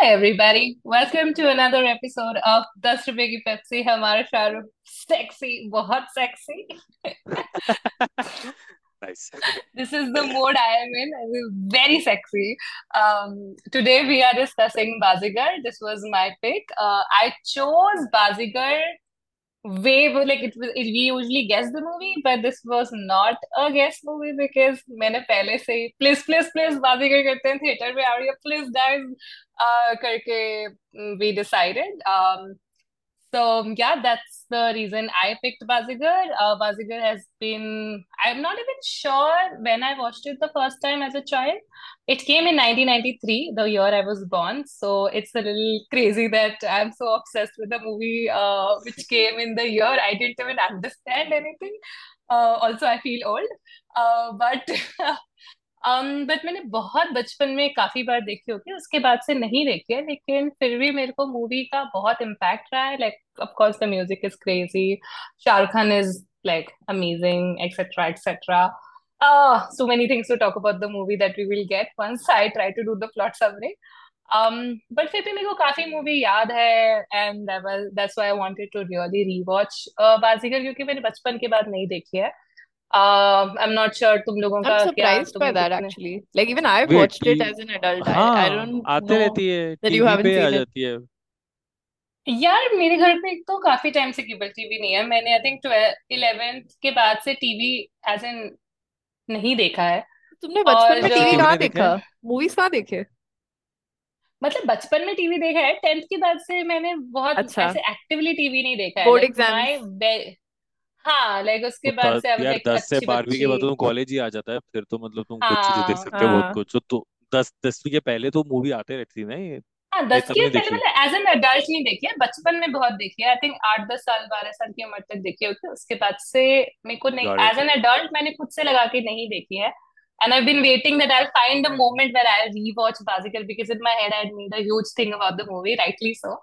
everybody. Welcome to another episode of 10 रुपए की Pepsi हमारा शाहरुख sexy बहुत sexy. Nice. This is the mode I am in. I am very sexy. Today we are discussing Bazigar. This was my pick. I chose Bazigar like we usually guess the movie, but this was not a guess movie because मैंने पहले से ही please बाजीगर करते हैं theatre में आ रही है please guys करके we decided. So yeah, that's the reason I picked Bazigar. Bazigar has been, I'm not even sure when I watched it the first time as a child. It came in 1993, the year I was born. So it's a little crazy that I'm so obsessed with the movie which came in the year I didn't even understand anything. Also, I feel old. But but मैंने बहुत बचपन में काफी बार देखी होगी, उसके बाद से नहीं देखी है, लेकिन फिर भी मेरे को मूवी का बहुत इम्पैक्ट रहा है. Like of course the music is crazy, Shahrukh Khan is like amazing, etc., etc. So many things to talk about the movie that we will get once I try to do the plot summary. But फिर भी मेरे को काफी movie याद है, and that's why I wanted to really rewatch बाजीगर, क्योंकि मैंने बचपन के बाद नहीं देखी है. I'm not sure तुम लोगों I'm का क्या, surprised by तुम्हें that कितने. actually. Like even I've wait watched tea it as an adult. I हाँ, don't आते know रहती है, that you टीवी haven't पे आ seen it. जाती है. यार मेरे घर पे एक तो काफी टाइम से केबल टीवी नहीं है. मैंने आई थिंक 12th के बाद से टीवी एज एन नहीं देखा है. तुमने बचपन और में बच्चे टीवी टीवी कहाँ नहीं देखे हैं? देखा? मूवीज कहाँ देखे? मतलब बचपन में टीवी देखा है, 10th के बाद से मैंने बहुत अच्छा, ऐसे एक्टिवली टीवी नहीं देखा है. Board like exams. माई हाँ, लाइक तो उसके बाद से आई वाज यार लाइक 10 से अच्छी 12वीं के बच्ची. बाद तो तुम कॉलेज ही आ जाता है, फिर तो मतलब तुम कुछ चीजें देख हाँ सकते हो, बहुत हाँ. कुछ. तो 10वीं के पहले तो मूवी आते रहती थी ना ये. हाँ, ये 10 तब के नहीं पहले देखी. मतलब एज एन अडल्ट नहीं देखी है, बचपन में बहुत देखी है. आई थिंक 8-10 साल 12 साल की उम्र तक देखी होगी. उसके बाद से मेरे को नहीं, got as it. An adult मैंने खुद से लगा के नहीं देखी है. And I've been waiting that I'll find a moment where I'll rewatch Bazigar because in my head I had made a huge thing about the movie, rightly so.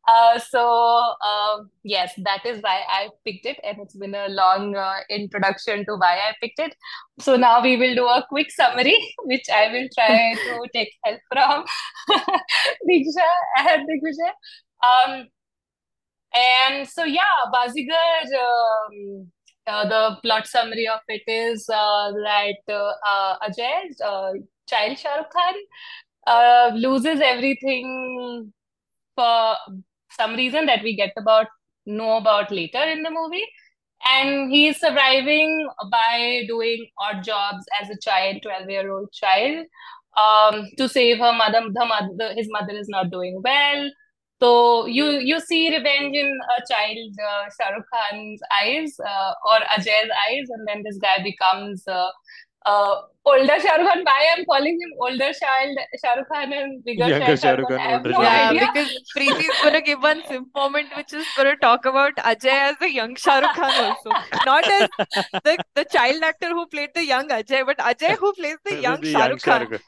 Yes, that is why I picked it, and it's been a long introduction to why I picked it. So now we will do a quick summary, which I will try to take help from Diksha and Digvijay. Um, and so yeah, Bazigar, the plot summary of it is that Ajay, child Shah Rukh Khan, loses everything for some reason that we know about later in the movie. And he's surviving by doing odd jobs as a child, 12-year-old child, to save her mother. His mother is not doing well. So you see revenge in a child, Shah Rukh Khan's eyes, or Ajay's eyes, and then this guy becomes older Shah Rukh Khan. Why I'm calling him older child Shah Rukh Khan and bigger younger child Shah Rukh Shahrukh Khan, Khan, I have older no Shahrukh Yeah, idea. Khan. because Preeti is gonna give one informant which is gonna talk about Ajay as the young Shah Rukh Khan also, not as the child actor who played the young Ajay, but Ajay who plays the young Shah young Rukh Khan. Shahrukh.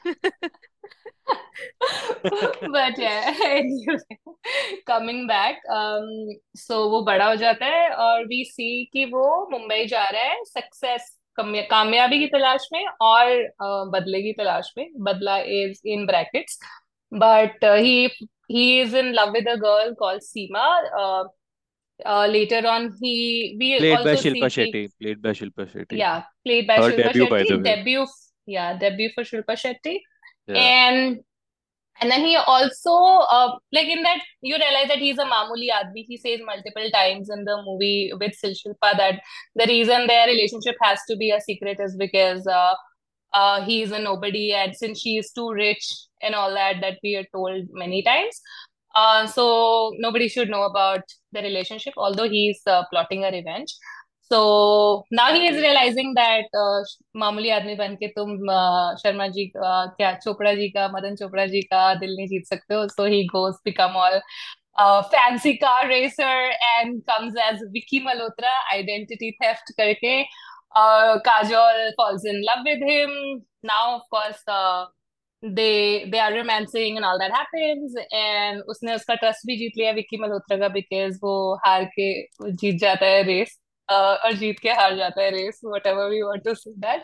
But yeah, anyway, coming back, so वो बड़ा हो जाता है और we see कि वो मुंबई जा रहा है सक्सेस, कामयाबी की तलाश में और बदले की तलाश में. बदला is in brackets, but he is in love with a girl called Seema. Later on, we Played by also Shilpa see कि Shetty. Played by Shilpa Shetty. yeah, played by Her Shilpa debut, by the Shetty, way. debut for Shilpa Shetty. Yeah. And then he also, like in that, you realize that he's a mamuli aadmi. He says multiple times in the movie with Shilpa that the reason their relationship has to be a secret is because he's a nobody, and since she is too rich and all that, that we are told many times. So nobody should know about the relationship, although he's plotting a revenge. So now he is realizing that मामूली आदमी बन के तुम शर्मा जी का, क्या चोपड़ा जी का, मदन चोपड़ा जी का दिल नहीं जीत सकते हो. So he goes become all fancy car racer and comes as Vicky Malhotra, identity theft करके. Kajol falls in love with him. Now, of course, they are romancing and all that happens. And उसने उसका trust भी जीत लिया विक्की मल्होत्रा का, because वो हार के जीत जाता है रेस, और जीत के हार जाता है race, whatever we want to say that.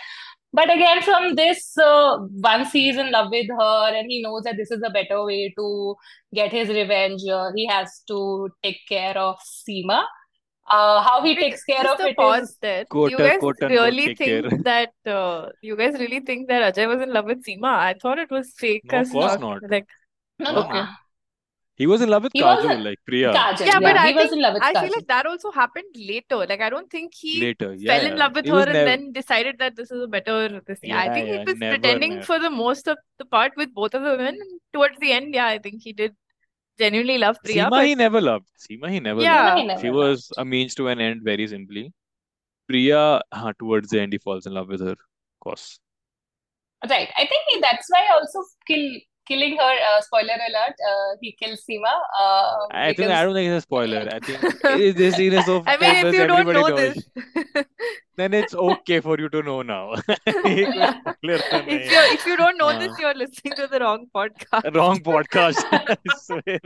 But again, from this, once he's in love with her and he knows that this is a better way to get his revenge, he has to take care of Seema. How he Wait, takes care just of a it pause is there. Quote, You guys quote unquote, really take care. think that you guys really think that Ajay was in love with Seema? I thought it was fake No, of as course fuck. not. Like, no, no. okay. He was in love with He was Kajol, like Priya, Kajal. Yeah, but Yeah, I he was think in love with I feel Kajal. like that also happened later. Like, I don't think he later. fell Yeah, in yeah. love with It her was and never. then decided that this is a better this thing. I Yeah, think he yeah. was Never, pretending never. for the most of the part with both of the women. And towards the end, yeah, I think he did genuinely love Priya. Seema But he never loved. Seema he never loved. Seema yeah, he She never was loved. a means to an end, very simply. Priya, towards the end, he falls in love with her. Of course. Right. I think that's why also killing her. Spoiler alert. He kills Seema. I think I Because don't think it's a spoiler. I think this scene is so I mean, if famous, you don't everybody know knows. this, Then it's okay for you to know now. ये कोई spoiler तो नहीं है. if you don't know this, हाँ, you're listening to the wrong podcast. wrong podcast. I swear.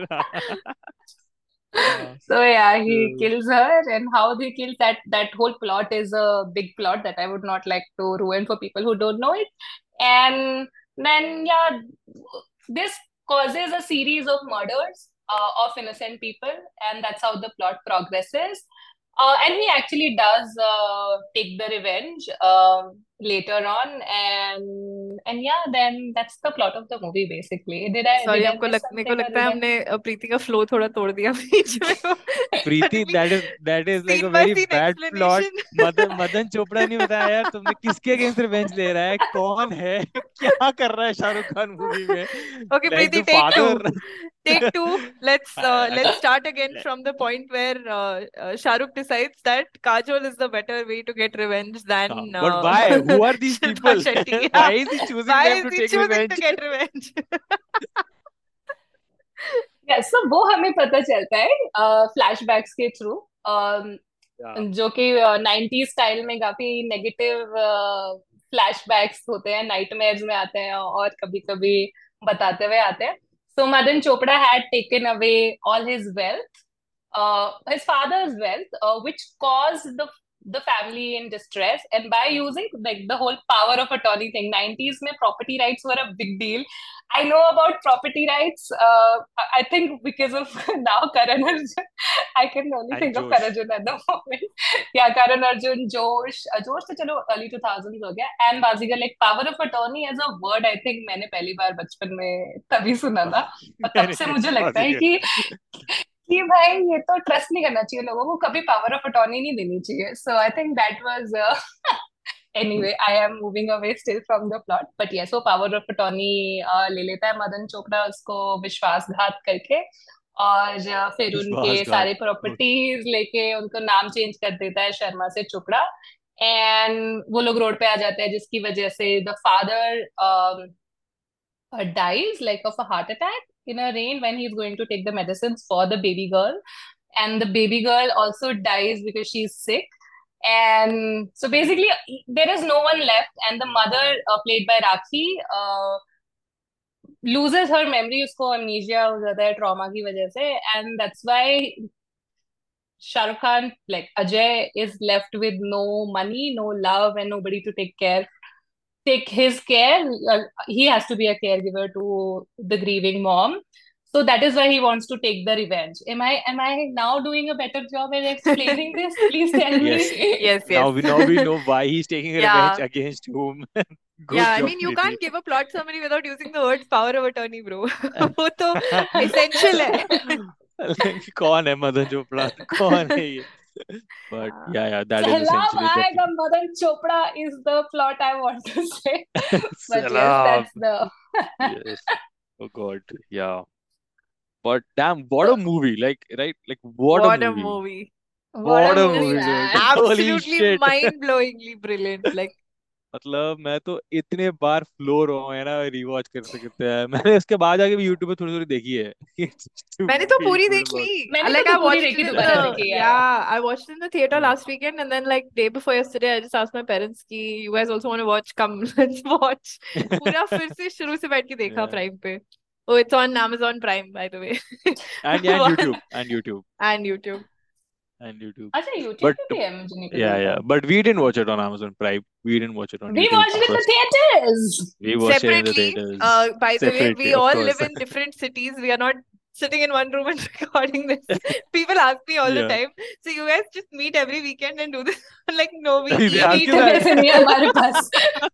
so yeah, he Uh, kills her, and how he kills that whole plot is a big plot that I would not like to ruin for people who don't know it. And then yeah, this causes a series of murders of innocent people, and that's how the plot progresses. And he actually does take the revenge later on, and yeah, then that's the plot of the movie basically. Sorry, Did I मेरे miss को something or लगता did है I? हमने प्रीति का flow थोड़ा तोड़ दिया बीच में. Preeti, Suddenly, that is like a scene by very scene bad plot. explanation. Madan Chopra नहीं बताया यार तुमने किसके अगेंस्ट रिवेंज ले रहा है कौन है क्या कर रहा है शाहरुख खान मूवी में Okay, like Preeti, the take two. father. Take two. Let's I- let's start again from the point where Shah Rukh decides that Kajol is the better way to get revenge than but why? Who are these Shilpa people? Shetty. Why Yeah. is he choosing Why them is to he take choosing to revenge? get revenge? Yes, so वो हमें पता चलता है flashbacks के through Yeah. जो कि 90s style में काफी नेगेटिव फ्लैशबैक्स होते हैं, नाइटमेयर्स में आते हैं और कभी कभी बताते हुए आते हैं. So Madan Chopra had taken away all his wealth, his father's wealth, which caused the family in distress. And by using like the whole power of attorney thing, 90s mein property rights were a big deal. I know about property rights. I think because of now Karan Arjun, I can only And think of Josh. Karan Arjun at the moment. Yeah, Karan Arjun, Josh तो चलो early 2000s हो गया. And Bazigar, like power of attorney as a word, I think मैंने पहली बार बचपन में तभी सुना था, और तब से मुझे लगता है कि भाई ये तो ट्रस्ट नहीं करना चाहिए लोगों को, कभी पावर ऑफ अटॉर्नी नहीं देनी चाहिए. So I think that was anyway, I am moving away still from the plot, but yes वो पावर ऑफ अटॉर्नी ले लेता है मदन चोपड़ा उसको विश्वासघात करके, और फिर उनके विश्वासघात. सारे प्रॉपर्टीज लेके उनको नाम चेंज कर देता है शर्मा से चोपड़ा. एंड वो लोग रोड पे आ जाते हैं जिसकी वजह से the father dies like of a heart attack in a rain when he's going to take the medicines for the baby girl, and the baby girl also dies because she's sick. And so basically there is no one left, and the mother, played by Rakhi, loses her memory. उसको amnesia हो जाता है trauma की वजह से, and that's why Shahrukh Khan, like Ajay, is left with no money, no love, and nobody to take his care. He has to be a caregiver to the grieving mom. So that is why he wants to take the revenge. Am I now doing a better job at explaining this? Please tell me. Yes. Yes, Now we know why he's taking revenge Yeah. against whom. Good Yeah, I job, mean, you Preeti. can't give a plot summary without using the words power of attorney, bro. वो तो essential है. Like, कौन है मदन चोपड़ा कौन है ये but yeah that is Salam essentially the aayega Madan Chopra is the plot I want to say. But yes, Salam. that's the Yes. Oh God. Yeah. But damn, what a movie! Like, right? Like, what a movie! what a a movie, movie, man. man. Holy Absolutely shit! mind-blowingly brilliant. Like, मतलब मैं तो इतने बार floor हो है ना rewatch कर सकते हैं मैंने उसके बाद आके भी यूट्यूब पे थोड़ी थोड़ी देखी है मैंने तो पूरी देख ली. मैंने Like, तो I पूरी watched देखी it in दोबारा the देखी है. I watched it in the theater last weekend, and then like day before yesterday, I just asked my parents कि you guys also want to watch? Come, let's watch. पूरा फिर से शुरू से बैठ के देखा Yeah. Prime पे. Oh, it's on Amazon Prime, by the way. and YouTube. And YouTube. and YouTube. अच्छा YouTube But पे भी है, मुझे नहीं पता yeah, था. yeah. But we didn't watch it on Amazon Prime. We didn't watch it on We YouTube watched it in the first. theaters. We watched it in the Separately, theaters by the way, separately, we of all course. live in different cities. We are not sitting in one room and recording this. People ask me all the Yeah. time. So you guys just meet every weekend and do this? I'm like, no, we They eat. ask you Heater कैसे नहीं है हमारे पास?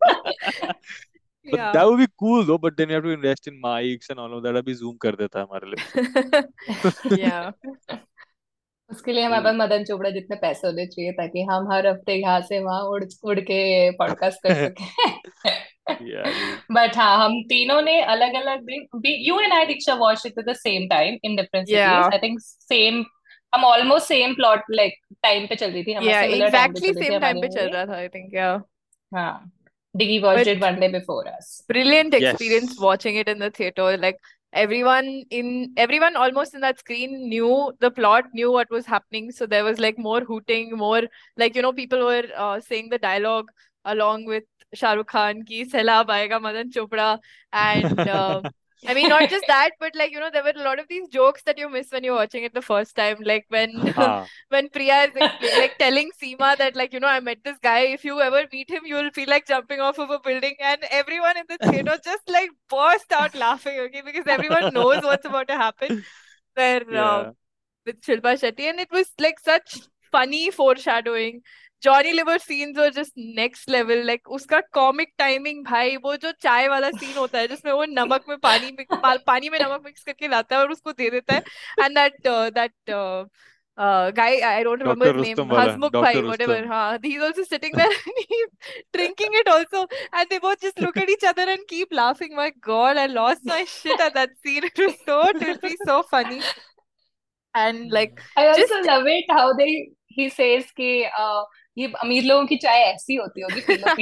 But Yeah. that would be cool though. But then you have to invest in mics and all of that. अभी zoom कर देता है हमारे लिए. Yeah. उसके लिए हमारे Cool. पास मदन चोपड़ा जितने पैसे होने चाहिए ताकि हम हर हफ्ते यहाँ से वहां उड़ उड़ के पॉडकास्ट कर सके. Yeah, dude. बट हाँ, हम तीनों ने अलग अलग दिन, you and I Diksha watch it at the same time in different cities. Yeah. I think same, हम almost same plot like time पे चल रही थी, हमारे Yeah, सिमिलर टाइम पे exactly चल रही थी same time हमारी पे चल मूवी. रहा था, I think, yeah. हाँ, Diggy watched But it one day before us. brilliant experience Yes. watching it in the theater. Like everyone almost in that screen knew the plot, knew what was happening. So there was like more hooting, more like, people were saying the dialogue along with Shah Rukh Khan ki Sailab Aayega Madan Chopra. And I mean, not just that, but like, there were a lot of these jokes that you miss when you're watching it the first time. Like when हाँ. when Priya is like telling Seema that, like, I met this guy. If you ever meet him, you'll feel like jumping off of a building. And everyone in the theater just like burst out laughing, okay, because everyone knows what's about to happen there Yeah. with Shilpa Shetty. And it was like such funny foreshadowing. Johnny Liver scenes were just next level. Like उसका comic timing भाई, वो जो चाय वाला scene होता है जिसमें वो नमक में पानी में नमक मिक्स करके लाता है और उसको दे देता है. And that guy, I don't remember Dr. his name, Rustom वाला, Hasmukh Dr. Bhai, whatever. Rustom. He's also sitting there and he's drinking it also. And they both just look at each other and keep laughing. My God, I lost my shit at that scene. It was so tilty, so funny. And like, I also just love it how he says कि ये अमीर लोगों की चाय ऐसी होती होगी, पी लो पी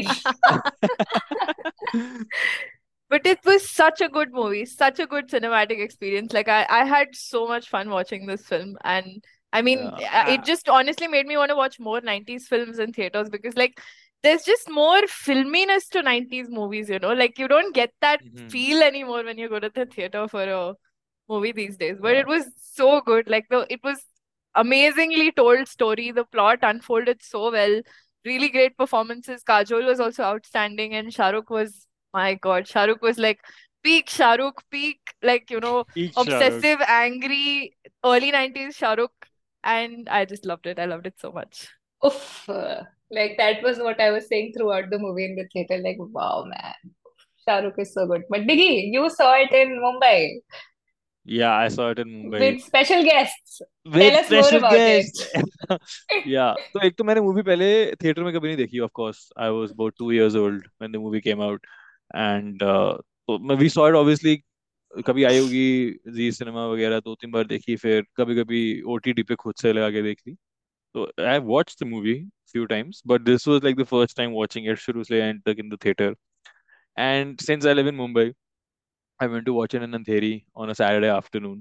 लो. But it was such a good movie, such a good cinematic experience. Like I had so much fun watching this film. And I mean, Yeah. it just honestly made me want to watch more 90s films in theaters because like there's just more filminess to 90s movies, like you don't get that Mhm. feel anymore when you go to the theater for a movie these days. But Yeah. it was so good. Like it was amazingly told story. The plot unfolded so well. Really great performances. Kajol was also outstanding, and Shah Rukh was, my God, Shah Rukh was like peak Shah Rukh, peak like Each Shah Rukh. obsessive, angry, early 90s Shah Rukh, and I just loved it. I loved it so much. Oof. Like that was what I was saying throughout the movie in the theater. Like, wow, man, Shah Rukh is so good. But Diggy, you saw it in Mumbai Yeah, I saw it in Mumbai with special guests. with Tell us more special about it. guests. Yeah. तो एक तो मैंने movie पहले theatre में कभी नहीं देखी. Of course, I was about 2 years old when the movie came out, and तो we saw it obviously. कभी आई होगी जी सिनेमा वगैरह, 2-3 बार देखी, फिर कभी कभी ओटीटी पे खुद से लगा के देख ली. So I watched the movie few times, but this was like the first time watching it शुरू से end तक in the theater. And since I live in Mumbai, I went to watch it in Andheri on a Saturday afternoon.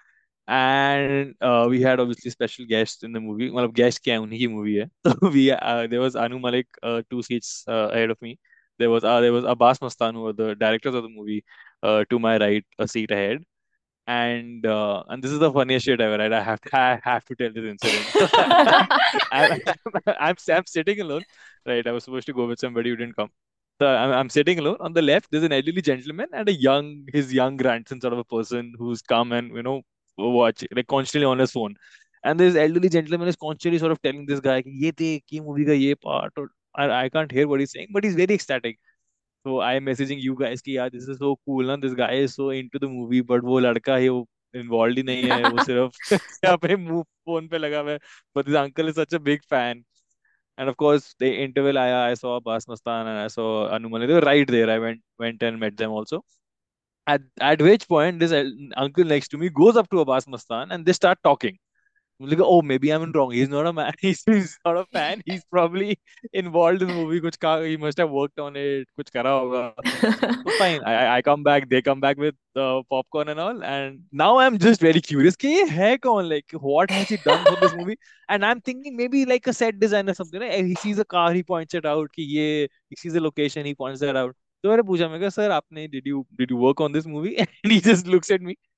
And we had obviously special guests in the movie. मतलब guest क्या है, उन्हीं की movie है. So there was Anu Malik 2 seats ahead of me. There was Abbas Mastan, who were the directors of the movie, to my right, a seat ahead. And this is the funniest shit ever, right? I have to tell this incident. I'm, I'm sitting alone, right? I was supposed to go with somebody who didn't come. So I'm sitting alone. On the left, there's an elderly gentleman and his young grandson, sort of a person who's come and watch like constantly on his phone. And this elderly gentleman is constantly sort of telling this guy, कि ये देख, ये movie का ये part, or I can't hear what he's saying, but he's very ecstatic. So I am messaging you guys कि यार this is so cool ना, this guy is so into the movie, but वो लड़का है, वो involved ही नहीं है, वो सिर्फ अपने मुंह फोन पे लगा हुआ है. But this uncle is such a big fan. And of course, the interval I saw Abbas Mastan and I saw Anu Malik. They were right there. I went and met them also. At which point, this uncle next to me goes up to Abbas Mastan and they start talking. I'm like, oh, maybe I'm wrong. He's not a man. He's not a fan. He's probably involved in the movie. He must have worked on it. कुछ करा होगा. So fine. I come back. They come back with popcorn and all. And now I'm just very curious. कि ये है कौन? Like, what has he done for this movie? And I'm thinking maybe like a set designer or something. Right? He sees a car, he points it out. He sees a location, he points that out. तो मैंने पूछा, मैं कहा, sir, आपने did you work on this movie? And he just looks at me.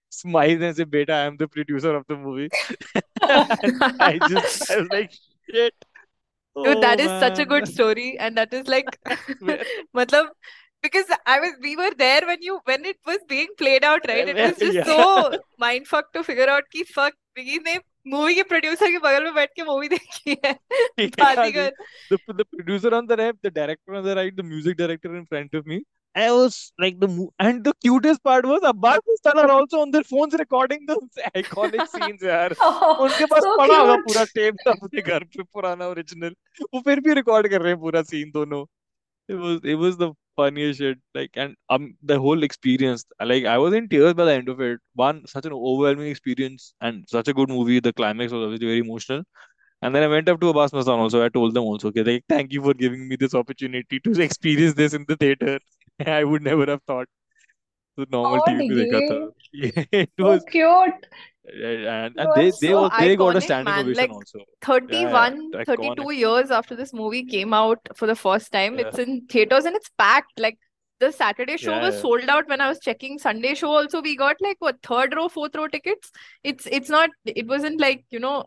smiles and say, "Beta, I am the producer of the movie." And I was like, shit. Dude, that Oh is such a man. good story, and that is like, I swear. matlab, because we were there when it was being played out, right? It was just Yeah. so mindfuck to figure out कि fuck, Biggie ने movie के producer के बगल में बैठ के movie देखी है, Yeah, Baazigar. the producer on the left, the director on the right, the music director in front of me. I was like and the cutest part was Abbas and Stan are also on their phones recording those iconic scenes यार. Oh, उनके पास so पड़ा होगा cute. पूरा tape अपने घर पे पुराना original. वो फिर भी रिकॉर्ड कर रहे हैं पूरा सीन दोनों. It was the funniest shit. Like, and the whole experience. Like, I was in tears by the end of it. One, such an overwhelming experience and such a good movie. The climax was obviously very emotional. And then I went up to Abbas Mastan also. I told them also, okay, like, thank you for giving me this opportunity to experience this in the theater. I would never have thought. The normal Oh, TV पे देखा था. Diggy. Yeah, it So was, cute. It and was they so all they got a iconic, standing man. ovation Like also. Yeah, 31, iconic. 32 years after this movie came out for the first time, Yeah, it's in theaters and it's packed. Like the Saturday show was yeah, sold out when I was checking. Sunday show also we got like what, third row, fourth row tickets. It's not, it wasn't like,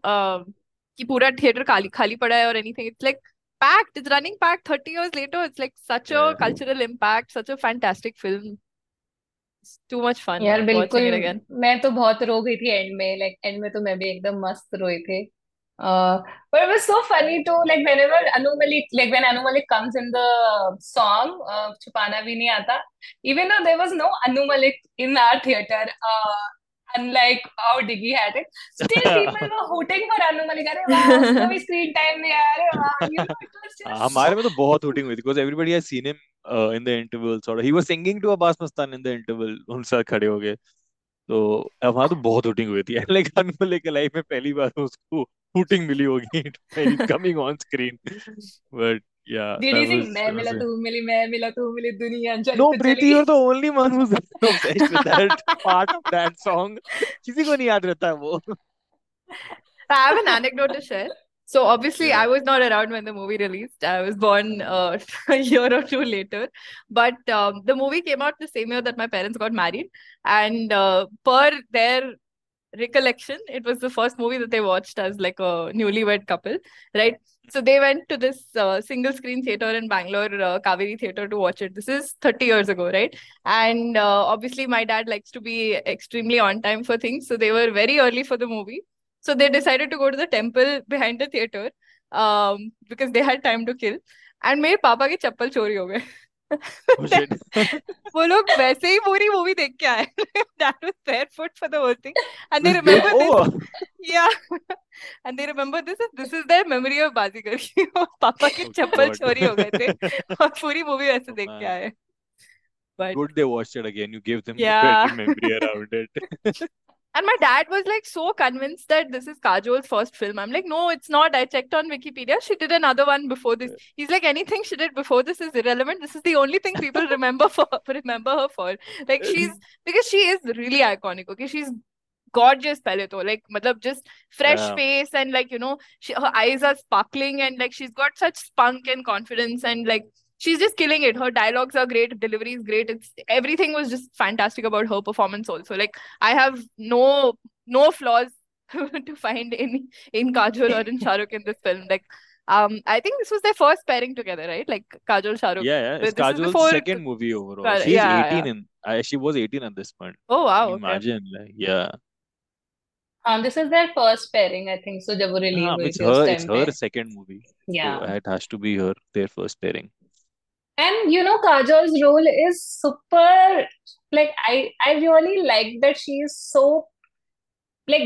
कि पूरा theater खाली पड़ा है or anything. It's like packed. It's running packed 30 years later. It's like such a yeah. cultural impact, such a fantastic film. It's too much fun यार बिल्कुल. watching it again. मैं तो बहुत रो गई थी एंड में. लाइक एंड में तो मैं भी एकदम मस्त रोई थी. But it was so funny too. Like whenever Anu Malik, like when Anu Malik comes in the song, छुपाना भी नहीं आता. Even though there was no Anu Malik in our theater, unlike how Diggy had it, still people were hooting for Anu Malik. अरे वाह, उसको भी screen time दिया. अरे वाह, it was just so. हमारे में तो बहुत हूटिंग हुई थी because everybody has seen him in the interval sort of. He was singing to Abbas Mastan in the interval. उन साथ खड़े हो गए. तो वहां तो बहुत हूटिंग हुई थी. लाइक अनमोल के लाइफ में पहली बार उसको हूटिंग मिली होगी when he's coming on screen. But yeah, Did he sing that मैं was मिला it. तू मिली मैं मिला तू मिली दुनिया चल No, तो Preeti, चली. you're the only one who's obsessed with that part of that song. किसी को नहीं याद रहता है वो. I have an anecdote to share. So obviously, Yeah. I was not around when the movie released. I was born a year or two later. But the movie came out the same year that my parents got married, and per their recollection, it was the first movie that they watched as like a newlywed couple, right? So they went to this single screen theater in Bangalore, Kaveri Theater, to watch it. This is 30 years ago, right? And obviously, my dad likes to be extremely on time for things. So they were very early for the movie. So they decided to go to the temple behind the theater because they had time to kill. And मेरे पापा के चप्पल चोरी हो गए. Oh shit. वो लोग वैसे ही पूरी मूवी देख के आए. Dad was barefoot for the whole thing, and they This game remember this. over. Yeah, and they remember this is their memory of बाजीगर की पापा के Oh चप्पल God. चोरी हो गए थे और पूरी मूवी वैसे Oh देख के man. आए. But Good they watched it again. You gave them a yeah. better memory around it. And my dad was like so convinced that this is Kajol's first film. I'm like, no, it's not. I checked on Wikipedia. She did another one before this. He's like, anything she did before this is irrelevant. This is the only thing people remember her for. Like because she is really iconic. Okay, she's gorgeous pehle to, like matlab just fresh Yeah. face, and like her eyes are sparkling, and like she's got such spunk and confidence, and like she's just killing it. Her dialogues are great, delivery is great. It's everything was just fantastic about her performance also. Like I have no flaws to find in Kajol or in Shah Rukh in this film. Like I think this was their first pairing together, right? Like Kajol, Shah Rukh. Yeah, But it's this is Kajol's before second movie overall. She's yeah, 18 yeah. she was 18 at this point. Oh wow, okay. Imagine, like, yeah. This is their first pairing, I think. So जब वो release हुई It's थी उस her time पे. second movie. Yeah. So it has to be their first pairing. And Kajol's role is super, like I really like that she is so, like,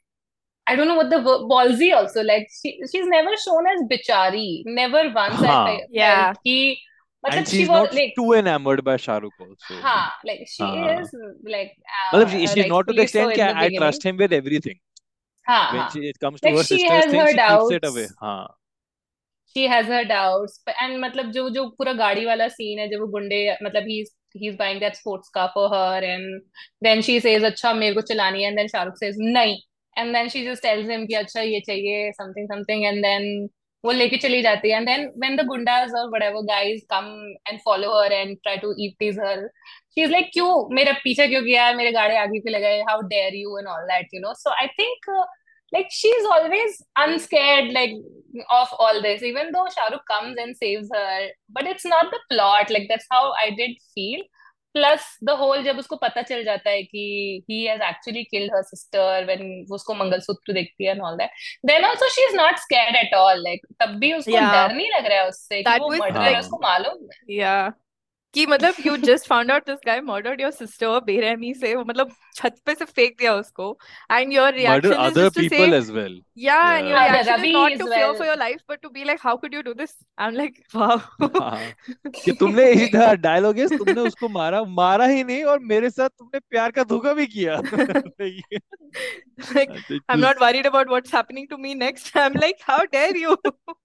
I don't know what the word, ballsy also. Like she's never shown as bichari. Never once I हाँ. Yeah. felt कि And मतलब she she's was not like, too enamored by Shah Rukh also. हाँ, like she हाँ. is like मतलब she's not to the rightfully so extent in that the I beginning. trust him with everything. हाँ, When हाँ. it comes to Like her she sister's has thing, her she keeps it away. doubts. हाँ. She has her doubts. And मतलब जो पूरा गाड़ी वाला scene है जब वो गुंडे मतलब he's buying that sports car for her, and then she says अच्छा मेरे को चलानी है, and then Shahrukh says नहीं, and then she just tells him कि अच्छा ये चाहिए something, and then वो लेके चली जाती है, and then when the goondas और whatever guys come and follow her and try to eat her, she is like क्यों मेरा पीछे क्यों किया, मेरे गाड़ी आगे क्यों लगाए, how dare you and all that, so I think like she's always unscared like of all this, even though Shahrukh comes and saves her, but it's not the plot, like that's how I did feel. Plus the whole जब उसको पता चल जाता है कि he has actually killed her sister, when वो उसको मंगलसूत्र देखती है and all that, then also she is not scared at all, like तब भी उसको Yeah, डर नहीं लग रहा है उससे कि that वो was मर्डरर है, like, उसको हाँ मालूम है। yeah. कि मतलब you just found out this guy murdered your sister बेरहमी से, वो मतलब छत पे से फेंक दिया उसको, and your murder reaction is other just to say, people as well. yeah, and your Yeah. हाँ, द reaction is रवि not is to fear well. for your life, but to be like, how could you do this? I'm like, wow. हाँ कि तुमने इधर dialogue है, तुमने उसको मारा मारा ही नहीं और मेरे साथ तुमने प्यार का धोखा भी किया। Like, Like, it I'm not was worried about what's happening to me next. I'm like, how dare you?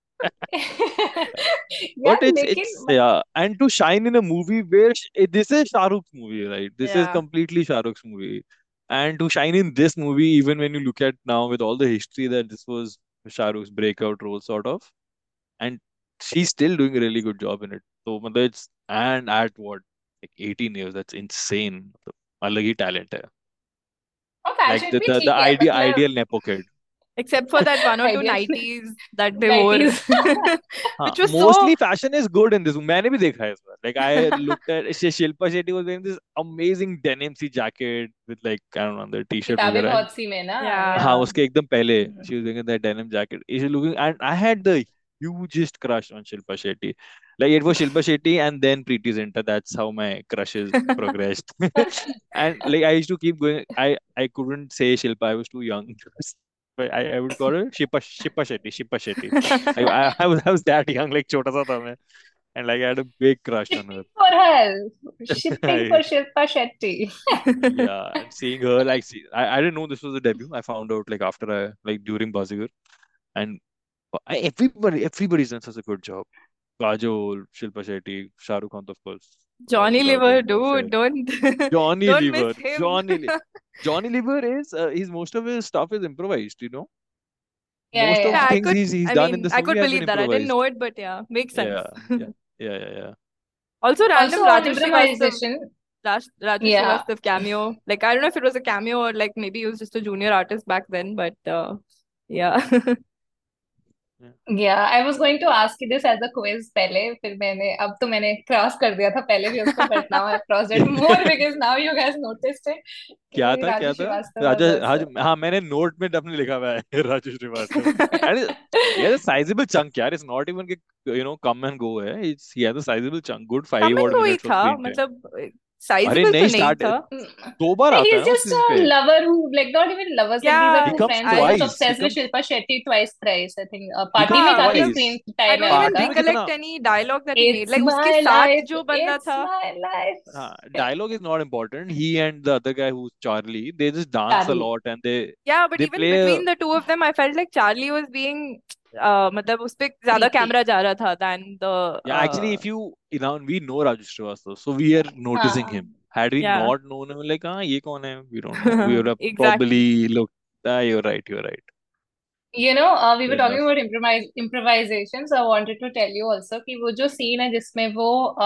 यार but it's लेकिन yeah, and to shine in a movie where this is Shah Rukh's movie, right? This is Yeah. completely Shah Rukh's movie, and to shine in this movie, even when you look at now with all the history that this was Shah Rukh's breakout role, sort of, and she's still doing a really good job in it. So मतलब it's and at what like 18 years, that's insane. मतलब अलग ही talent है. और Like fashion भी the ठीक है, idea मतलब ideal nepo kid. Except for that one or two ideal 90s that they wore, 90s। हाँ, which was so, mostly fashion is good in this. मैंने भी देखा है इस बार. Like I looked at Shilpa Shetty was wearing this amazing denim C jacket with like I don't know the t-shirt किताबें वगैरह. बहुत सी में ना, yeah. हाँ या उसके एकदम पहले she was wearing that denim jacket. She's looking and I had the hugest crush on Shilpa Shetty. Like it was Shilpa Shetty and then Preeti Zinta. That's how my crushes progressed. And like I used to keep going. I couldn't say Shilpa. I was too young. But I would call her Shippa Shetty. Shippa Shetty. I was that young. Like छोटा सा था मैं. And like I had a big crush on shipping her. for her, shipping for I, Shilpa Shetty। yeah, and seeing her like I didn't know this was a debut. I found out like after I like during Bazigar. And everybody's done such a good job. Kajol, Shilpa Shetty, Shah Rukh Khan, of course, Johnny without being Liver, fair. dude, don't Johnny don't miss Lever, him. Johnny Lever is his most of his stuff is improvised. Yeah, Most of Yeah, the yeah, I things could, he's I done in mean, this I movie could has been believe that. I didn't improvised. know it, but yeah, makes sense. Yeah, yeah, yeah, yeah, yeah. Also, also random on Raju Srivastav, improvisation, Raju yeah. Srivastav cameo. Like, I don't know if it was a cameo or like maybe he was just a junior artist back then, but yeah. Yeah. Yeah, I was going to ask you this as a quiz पहले, फिर मैंने cross कर दिया था पहले भी उसको, but now I've crossed it more because now you guys noticed it कि क्या भाई था क्या राजू था श्रीवास्तव राजा was आज also हाँ मैंने नोट में अपने लिखा हुआ है Raju Srivastava and he has a sizable chunk यार. It's not even come and go है. He has a sizable chunk, good Come 5 and odd go he minutes of था, screen time. मतलब अरे sizable तो नहीं नहीं स्टार्ट था. 2 बार आता है he's ना उस just सीन a पे. lover who, like, not even lovers, like these are He Yeah, two comes friends who are I just twice. He obsessed with comes Shilpa Shetty twice thrice I think, he party comes में हाँ काफी मतलब twice. Screen I time है don't even party उसका। में कितना. recollect any dialogue that he made. It's Like उसके my साथ life, जो बंदा it's था, my life। Dialogue is not important. He and the other guy who's Charlie, they just dance a Charlie। lot and they yeah, but they even play a, between the two of them, I felt like Charlie was being मतलब उस पे ज्यादा creepy। Camera जा रहा था than the yeah, actually if we know Raju Srivastava, so we are noticing हाँ, him. Had we yeah. not known him, like ye kaun hai? We don't know. We would have Exactly. probably looked. You're right. You're right. we were Fair talking enough. about improvisation, so I wanted to tell you also कि वो जो scene है जिसमें वो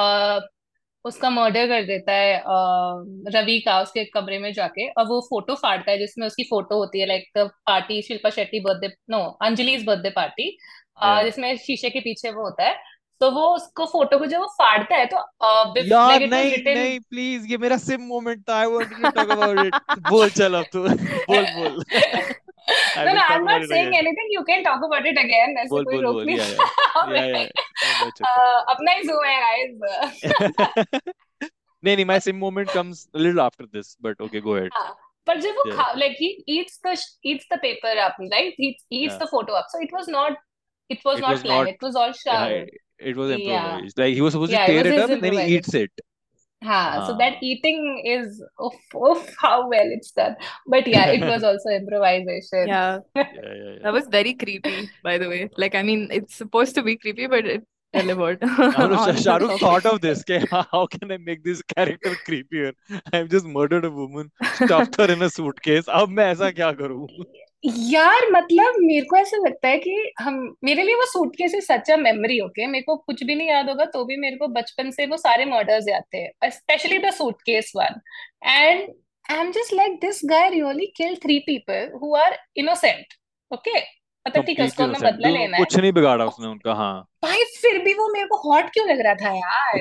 उसका murder कर देता है रवि का उसके कमरे में जाके, और वो फोटो फाड़ता है जिसमें उसकी फोटो होती है, like the party Shilpa Shetty birthday, no, Anjali's birthday party, Yeah. जिसमें शीशे के पीछे वो होता है। तो वो उसको फोटो को जब वो फाड़ता है तो यार लाइक इट वाज नहीं रिटन। नहीं प्लीज ये मेरा सिम मोमेंट था. I wanted to talk about it. बोल चल अब तू. बोल बोल. I No, no, will talk I'm about not it saying again. anything. You can talk about it again. ऐसे बोल कोई बोल रोक बोल. नहीं या रहा या हमें। मैं चुप हूँ. अपना ही zoom है guys। नहीं नहीं my sim moment comes a little after this, but okay, go ahead. हाँ, पर जब वो Yeah, like he eats the paper up, right? He eats yeah. the photo up. So it was It not was planned. not. It was all Yeah, Shah. it was Yeah, improvised. Like he was supposed to yeah, it tear was it his up and then he improvisation. eats it. हाँ, so that हाँ. eating is, how well it's done. But yeah, it was also improvisation. Yeah, Yeah, yeah, that yeah. was very creepy, by the way. Like, I mean, it's supposed to be creepy, but it delivered I mean, on the Shah Rukh topic. thought of this. Okay, how can I make this character creepier? I've just murdered a woman, stuffed her in a suitcase. अब मैं ऐसा क्या करूँ? यार मतलब मेरे को ऐसा लगता है कि हम मेरे लिए वो suitcase is such a memory. Okay, मेरे को कुछ भी नहीं याद होगा तो भी मेरे को बचपन से वो सारे मर्डर्स याद थे, specially the suitcase one. And I am just like this guy really kill 3 people who are innocent. Okay, मतलब ठीक है कंप्लीटली उसको हमें इनोसेंट, बदला जो लेना है। कुछ नहीं बिगाड़ा उसने उनका, हाँ। भाई फिर भी वो मेरे को हॉट क्यों लग रहा था यार?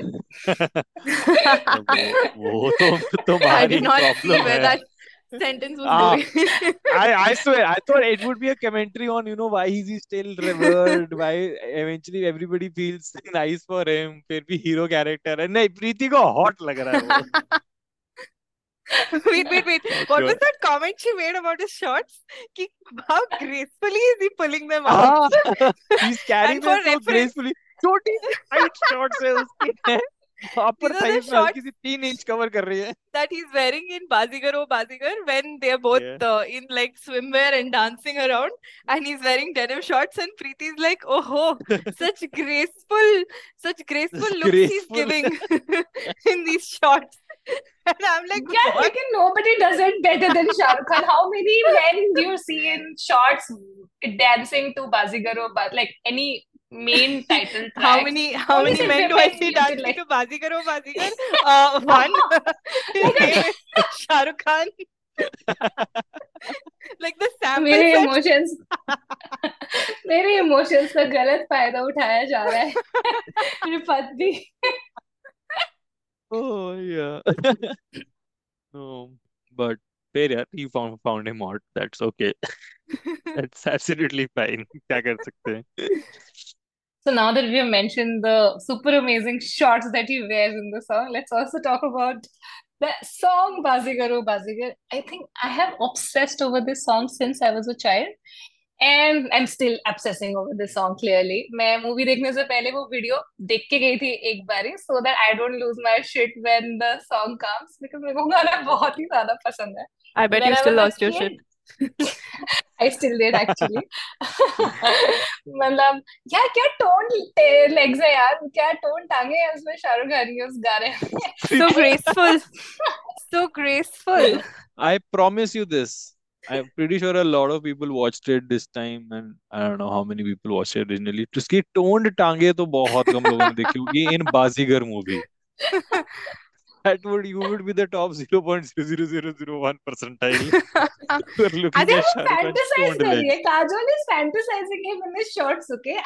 वो तो I did तुम्हारी not see प्रॉब्लम where है। that sentence was Ah, going. I swear, I thought it would be a commentary on, why is he still revered, why eventually everybody feels nice for him, फिर भी hero character है। नहीं, प्रीति को hot लग रहा है वो। Wait. Oh What was God. that comment she made about his shorts? Ki, how gracefully is he pulling them up? हाँ, he's carrying And for them so reference, gracefully। छोटी सी tight shorts है उसकी, these upper are the thighs में हल्की shorts सी 3 inch cover कर रही है। that he's wearing in Bazigar Oh Bazigar when they're both Yeah. in like swimwear and dancing around, and he's wearing denim shorts, and Preeti's like, oh, such graceful looks he's Graceful। giving in these shorts. And I'm like, Yeah, what? लेकिन nobody does it better than Shah Rukh Khan. How many men do you see in shorts dancing to Bazigar or like any main title How tracks? many Only सिर्फ men way do I see पहन के dancing like to Bazigar Oh Bazigar? One. His name is Shah Rukh Khan. Like the sample मेरे set. Emotions मेरे emotions का गलत फायदा उठाया जा रहा है मेरे पति। Oh yeah। No, but fair यार, you found him hot, that's okay। That's absolutely fine। क्या कर सकते हैं। So now that we have mentioned the super amazing shots that he wears in the song, let's also talk about the song Bazigaro Bazigar. I think I have obsessed over this song since I was a child. And I'm still obsessing over this song clearly. मैं movie देखने से पहले वो video देख के गई थी एक बारी, so that I don't lose my shit when the song comes, because मेरे को गाना बहुत ही ज्यादा पसंद है। I bet When you I still was a lost your shit. kid, I still did actually। मतलब यार क्या टोन लेग्स है यार, क्या टोन टांगे हैं उसमें शाहरुख खान के उस गाने में। So graceful. So graceful. I promise you this, I'm pretty sure a lot of people watched it this time, and I don't know how many people watched it originally। तो उसकी टोन्ड टांगे तो बहुत कम लोगों ने देखी होगी in Baazigar movie. That you would be the top 0.00001 percentile who are I looking think at वो Shah Rukh Khan's fantasize toned कर रही है, legs। Kajol is fantasizing him in his shorts. Okay,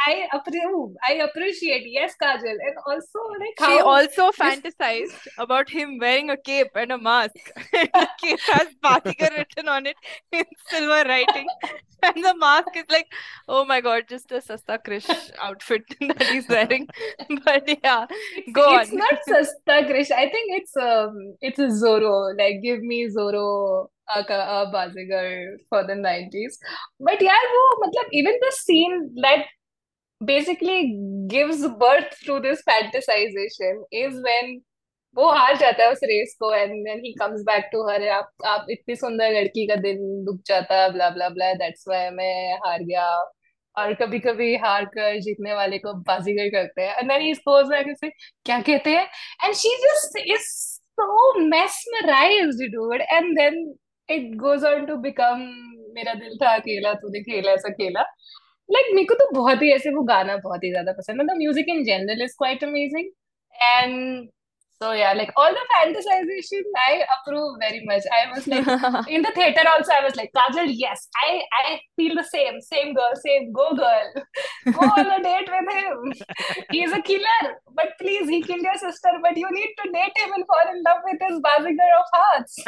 I appreciate, yes, Kajol, and also like She how also this fantasized about him wearing a cape and a mask. And the cape has Bazigar written on it in silver writing. And the mask is like, oh my god, just a Sasta Krish outfit that he's wearing. But yeah, go it's on. not Sasta Krish. I think it's a Zorro. Like give me Zorro a Bazigar for the 90s. But yeah, वो मतलब even the scene that basically gives birth to this fantasization is when वो हार जाता है उस race को, and then he comes back to her, आप इतनी सुंदर लड़की का दिल दुख जाता, ब्ला ब्ला ब्ला, दैट्स व्हाई मैं हार गया। और कभी कभी हार कर जीतने वाले को बाजीगर करते हैं, and then he goes back and say क्या कहते हैं, and she just is so mesmerized dude, and then it goes on to become मेरा दिल था अकेला तूने खेला ऐसा खेला। लाइक मेरे को तो बहुत ही ऐसे वो गाना बहुत ही ज्यादा पसंद है, मतलब music in general is quite amazing. And so yeah, like all the fantasization, I approve very much. I was like in the theater also, I was like, Kajal, yes, I feel the same girl, same go girl, go on a date with him. He's a killer, but please, he killed your sister, but you need to date him and fall in love with his Bazigar of hearts.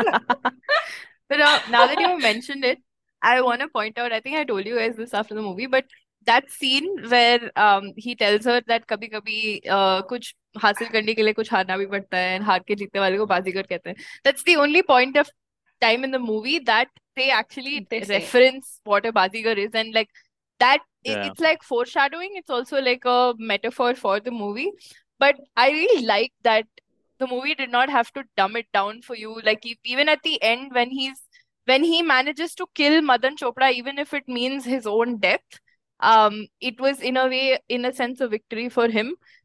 But now that you mentioned it, I want to point out, I think I told you guys this after the movie, but that scene where he tells her that कभी कभी कुछ हासिल करने के लिए कुछ हारना भी पड़ता है, and हार के जीतने वाले को बाजीगर कहते हैं. That's the only point of time in the movie that they actually They say. reference what a bazigar is, and like that Yeah, it's like foreshadowing. It's also like a metaphor for the movie. But I really like that the movie did not have to dumb it down for you. Like even at the end when he manages to kill Madan Chopra, even if it means his own death, it was in a way, in a sense, a victory for him.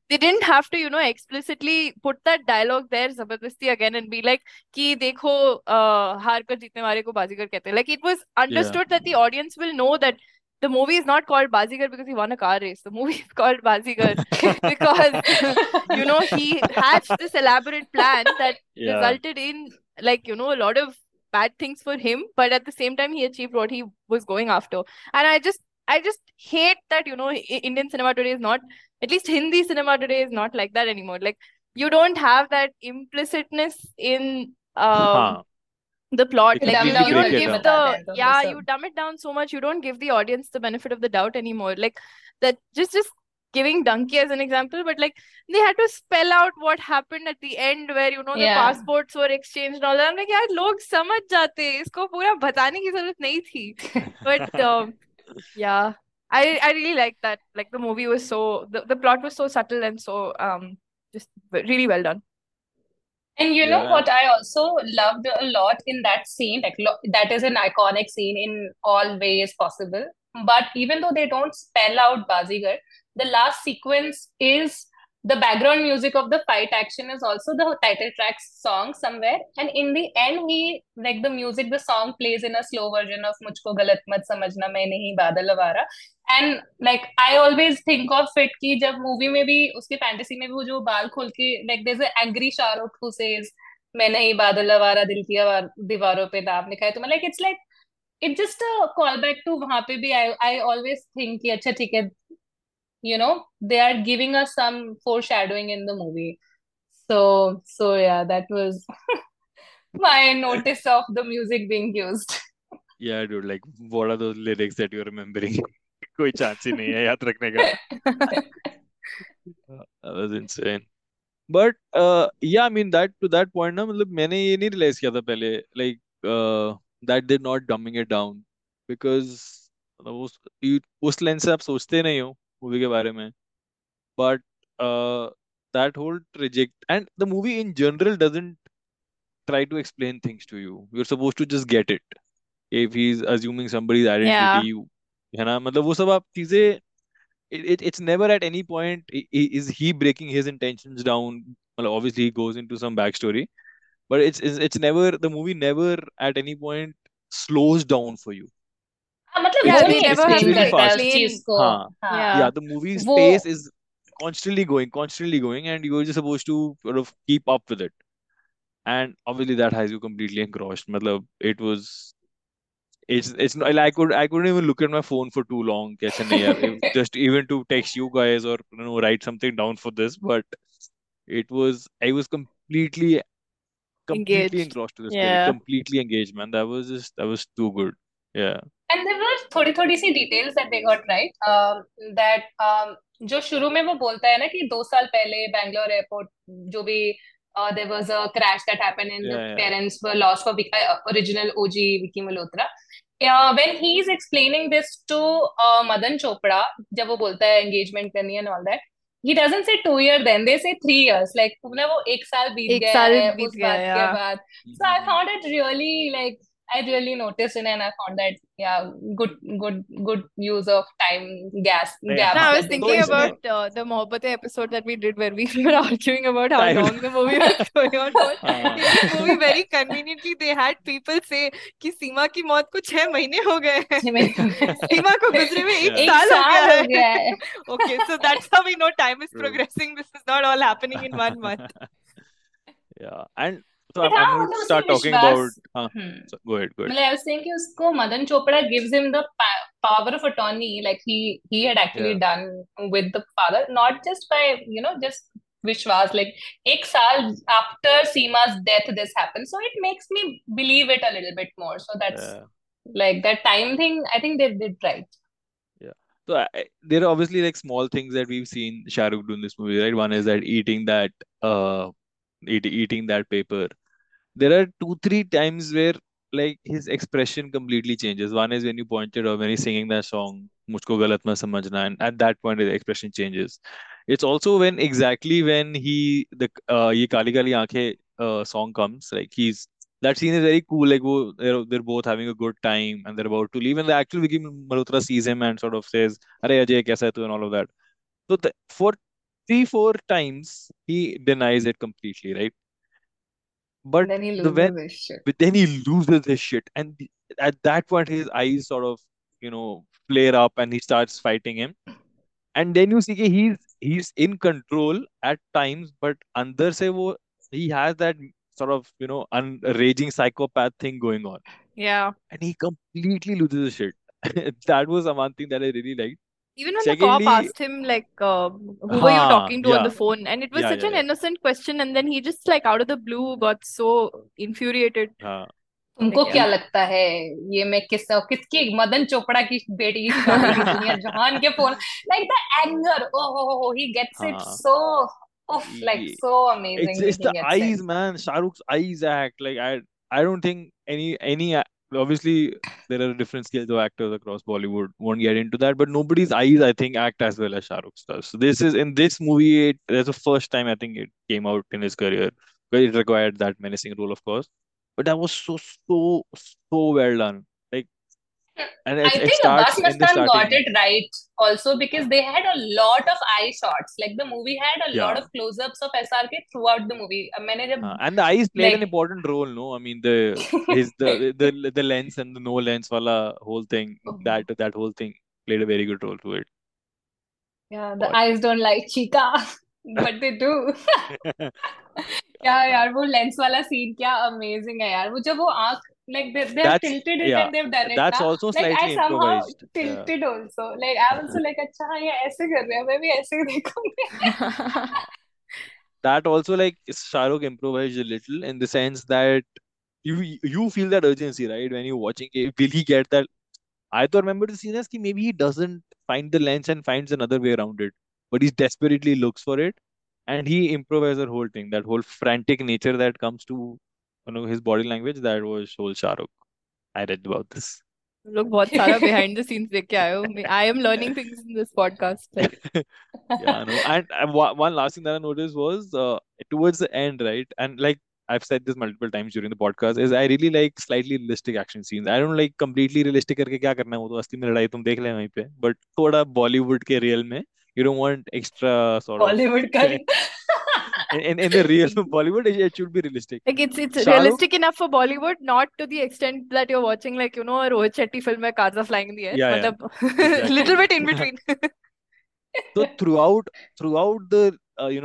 they didn't have to, explicitly put that dialogue there, Zabardasti again, and be like, कि देखो, हार कर जीतने वाले को बाजीगर कहते हैं. Like it was Yeah. understood that the audience will know that the movie is not called Bazigar because he won a car race. The movie is called Bazigar because, he hatched this elaborate plan that Yeah. resulted in, like, a lot of bad things for him, but at the same time, he achieved what he was going after. And I just hate that, Indian cinema today is not, at least Hindi cinema today is not like that anymore. Like you don't have that implicitness in हाँ. the plot. They Like dumb completely you down break don't करके it give down. बताते the, हैं तो वो yeah, you सब. dumb it down so much. You don't give the audience the benefit of the doubt anymore. Like that, just giving Donkey as an example, but like they had to spell out what happened at the end where, the Yeah. passports were exchanged and all that. I'm like, यार लोग समझ जाते, इसको पूरा बताने की जरूरत नहीं थी. But yeah, I really like that. Like the movie was the plot was so subtle and so just really well done. And you know Yeah. what I also loved a lot in that scene, like that is an iconic scene in all ways possible. But even though they don't spell out Bazigar, the last sequence is the background music of the fight action is also the title track song somewhere. And in the end, he like the music, the song plays in a slow version of Mujhko Galat Mat Samajhna, Main Nahi Badal Awara. And like I always think of it कि जब movie में भी उसके fantasy में भी वो जो बाल खोल के like there is a angry Shahrukh who says मैं नहीं बादल आवारा दिल की दीवारों पे नाम लिखा है तो like it's like it just a call back to वहां पे भी आई ऑलवेज थिंक कि अच्छा ठीक है you know they are giving us some foreshadowing in the movie so yeah that was my notice of the music being used. Yeah, dude, like what are those lyrics that you're remembering? कोई chance ही नहीं है याद रखने का. That was insane. But yeah, I mean that to that point ना मतलब मैंने ये नहीं realize किया था पहले like that they're not dumbing it down because मतलब उस लेंस से आप सोचते नहीं हो मूवी के बारे में. But that whole reject and the movie in general doesn't try to explain things to you. You're supposed to just get it. If he's assuming somebody's Yeah. identity, है ना मतलब वो सब आप चीजें it's never at any point is he breaking his intentions down. Well, obviously he goes into some backstory, but it's never the movie never at any point slows down for you. हाँ मतलब Yeah, वो they नहीं never have It's explain to really करता है fast. उस चीज explain. को. हाँ. हाँ Yeah, Yeah. the movie's वो pace is constantly going, and you're just supposed to sort of keep up with it. And obviously that has you completely engrossed. Matlab, it was it's not like I couldn't even look at my phone for too long. कि अच्छा नहीं यार, just even to text you guys or write something down for this, but I was completely Engaged. engrossed to this story, Yeah. completely engaged, man. That was too good. Yeah. And there were थोड़ी थोड़ी सी details that they got right that जो शुरू में वो बोलता है ना कि 2 साल पहले बैंगलोर एयरपोर्ट जो भी there was a crash that happened and the Yeah, parents were lost for original OG Vicky Malhotra. When he is explaining this to Madan Chopra जब वो बोलता है एंगेजमेंट करनी है and all that he doesn't say 2 year then they say 3 years like मतलब वो 1 साल बीत एक गया साल है बीत उस गया, बात के yeah. बाद. So I yeah. found it really like I really noticed it and I found that yeah good use of time gaps नहीं, No, gaps I हाँ. was that they तो thinking gave in इसमें it. about the Mohabbatein episode that we did where we were arguing about how time long the movie was going on for. हाँ. In this movie, very conveniently, they had people say कि सीमा की मौत को 6 महीने हो गए हैं. सीमा को गुजरे में 1 Yeah. साल हो गया साल हो है. गया है. Okay, so that's how we know time is True. progressing. This is not all happening in 1 month. Yeah, and so But I'm हाँ going to मतलब उसमें start talking about. विश्वास So go ahead. मतलब I was saying कि उसको Madan Chopra gives him the power of attorney like he had actually Yeah, done with the father not just by just Vishwas like 1 साल after Seema's death this happened so it makes me believe it a little bit more so that's yeah, like that time thing I think they did right. yeah. So there are obviously like small things that we've seen Shah Rukh do in this movie, right? One is that uh, eating that paper. There are 2 3 times where like his expression completely changes. One is when you pointed out when he's singing that song मुझको गलत मत समझना, and at that point his expression changes. It's also when exactly when the ये काली काली आंखें song comes, like he's that scene is very cool. Like they're both having a good time and they're about to leave, and the actual Vicky Malhotra sees him and sort of says, "अरे अजय कैसा है तू?" and all of that. So for 3-4 times he denies it completely, right? But And then he the when loses his shit. but then he loses his shit, and at that point his eyes sort of flare up, and he starts fighting him. And then you see कि he's in control at times, but अंदर से वो he has that sort of raging psychopath thing going on, Yeah. and he completely loses his shit. That was one thing that I really liked. Even when the cop Secondly, asked him, like, who were you हाँ, talking to on the yeah, phone? And it was yeah, such yeah, an yeah, innocent question. And then he just, like, out of the blue got so infuriated. हाँ. तुमको Like, क्या yeah. लगता है ये मैं किसकी मदन चोपड़ा की बेटी की शादी की दुनिया जहान के phone like the anger oh he gets it हाँ. सो उफ like Ye- so It's amazingly the he gets it eyes, man. Shah Rukh's eyes act like I don't think obviously there are different skills of actors across Bollywood. Won't get into that, but nobody's eyes I think act as well as Shah Rukh's does. So this is in this movie. There's the first time I think it came out in his career, but it required that menacing role, of course. But that was so well done. Like, and I it think starts Abbas in the Mustan got starting. it right also because they had a lot of eye shots. Like the movie had a lot Yeah. of close-ups of SRK throughout the movie. अब मैंने जब And the eyes played an like important role, no? I mean, the lens and the no lens wala whole thing, that whole thing played a very good role to it. yeah, the But eyes don't like Chica, but they do. क्या man, यार वो lens वाला scene क्या amazing है यार वो जब वो आंख like they have that's tilted it yeah, and they've done it that's ना also like I slightly somehow improvised. Yeah. tilted also like I also like अच्छा हाँ ये ऐसे कर रहे हैं मैं भी ऐसे ही देखूंगी That also like Shah Rukh improvised a little in the sense that you feel that urgency, right? When you're watching it, will he get that? I thought remember the scene as कि maybe he doesn't find the lens and finds another way around it, but he desperately looks for it, and he improvises the whole thing. That whole frantic nature that comes to his body language, that was whole Shah Rukh. I read about this. लोग बहुत सारा behind the scenes देख के आए हो. I am learning things in this podcast. Like, Yeah, I know. And one last thing that I noticed was towards the end, right? And like I've said this multiple times during the podcast, is I really like slightly realistic action scenes. I don't like completely realistic करके क्या करना है वो तो असली में लड़ाई तुम देख ले वहीं पे. But थोड़ा Bollywood के real में, you don't want extra sort of Bollywood का in the real Bollywood it should be realistic. like it's Shah Rukh, realistic enough for Bollywood, not to the extent that you're watching, like, a Rohit Shetty film where cars are flying in the air. yeah, yeah, मतलब little exactly. bit in between. So throughout the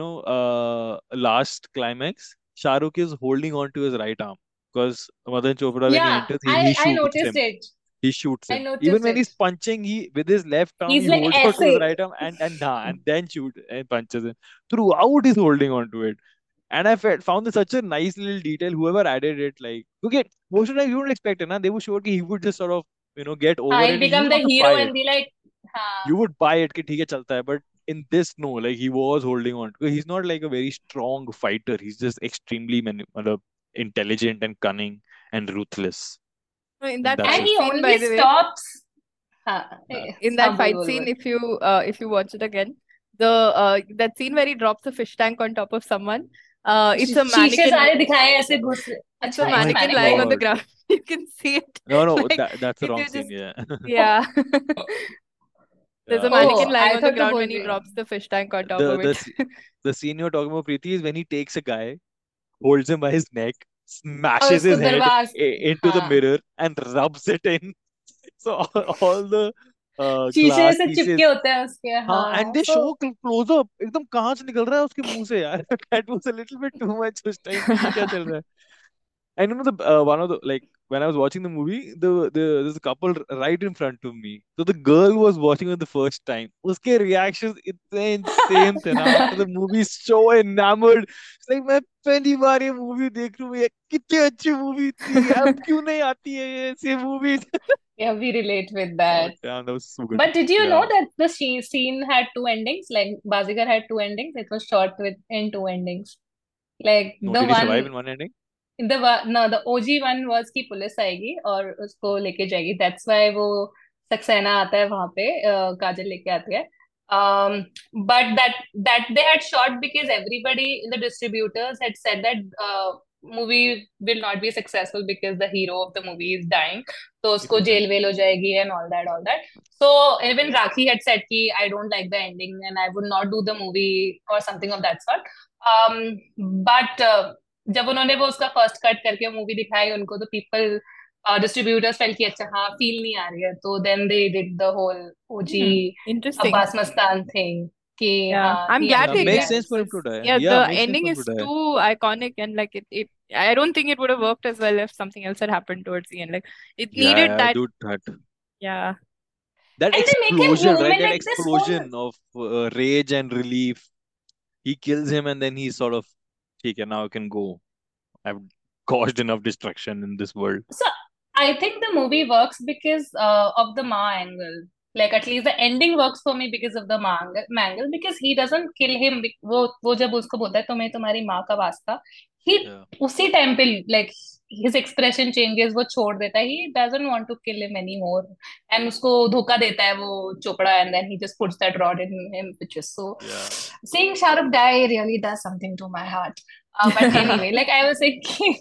last climax, Shah Rukh is holding on to his right arm because Madan Chopra when he yeah enters, he I shoots noticed him. it He shoots I him. Even noticed when it he's punching, he with his left arm he he's like holds on to ऐसे his right arm and then shoot and punches him. Throughout, he's holding on to it. And I found this such a nice little detail. Whoever added it, like, okay, most of the time you don't expect it, na? They would show he would just sort of, get over हाँ it he'll and you become would the also buy hero it. and be like हाँ You would buy it कि ठीक है चलता है, but in this no, like he was holding on to. He's not like a very strong fighter. He's just extremely intelligent and cunning and ruthless In in that that and fight he sense. scene, by only the way, stops हाँ in हाँ that बोल fight बोल scene, बोल if you watch it again, that scene where he drops a fish tank on top of someone, it's a शीशे mannequin. सारे दिखाए हैं ऐसे घुस It's a अच्छा Oh my it's mannequin lying on mannequin the God. ground. You can see it. No, no, Like, that's the if wrong you scene. just, Yeah. yeah. There's a Yeah. mannequin oh lying I on the thought the ground whole when he thing drops the fish tank on top The of the it. s- the scene you're talking about, Preeti, is when he takes a guy, holds him by his neck, और smashes उसको his head दरवाज into the हाँ mirror, and rubs it in. So all the शीशे glass से चिपके pieces. होते हैं उसके हाँ, and हाँ they so show close up एकदम कांच निकल रहा है उसके मुंह से यार. That was a little bit too much उस टाइम पे. ये क्या चल रहा है? And the one of the like when I was watching the movie, there's a couple right in front of me. So the girl was watching it the first time. उसके reactions इतने insane थे ना after the movie, so enamored. It's like मैं पहली बार ये movie देख रही हूँ. ये कितनी अच्छी movie थी. अब क्यों नहीं आती है ये ऐसी movies? yeah we relate with Oh that damn, that was so good. but did you know Yeah. that the scene had two endings like Bazigar had two endings it was shot with in two endings like No, the did he one survive in one ending? no the OG one was कि police आएगी और उसको लेके जाएगी that's why वो सक्सेना आता है वहां पे काजल लेके आती है but that they had shot because everybody in the distributors had said that movie will not be successful because the hero of the movie is dying. तो It उसको will जेल वेल हो जाएगी and all that. So even Rakhi had said कि I don't like the ending and I would not do the movie or something of that sort. But जब उन्होंने वो उसका first cut करके movie दिखाई उनको तो पीपल डिस्ट्रीब्यूटर्स फेल कि अच्छा हाँ फील नहीं आ रही है तो then they did the whole OG Interesting. Abbas Mastan thing कि Yeah, हाँ I'm he glad they actually makes did sense dies. for him because to die. yeah, Yeah, the makes sense ending for him is to die. too iconic and like it I don't think it would have worked as well if something else had happened towards the end. Like it needed Yeah, that. dude, Yeah. that And they make him explosion, right? human That like this whole explosion of rage and relief. He kills him, and then he's sort of, okay, now I can go. I've caused enough destruction in this world. so I think the movie works because of the Ma angle. Like at least the ending works for me because of the Ma angle because he doesn't kill him. वो जब उसको बोलता है तुम्हें तुम्हारी माँ का वास्ता he Yeah. उसी टाइम पे like his expression changes वो छोड़ देता है he doesn't want to kill him anymore and उसको धोखा देता है वो Chopra and then he just puts that rod in him which is so Yeah. seeing Shah Rukh die really does something to my heart. But anyway, like I was thinking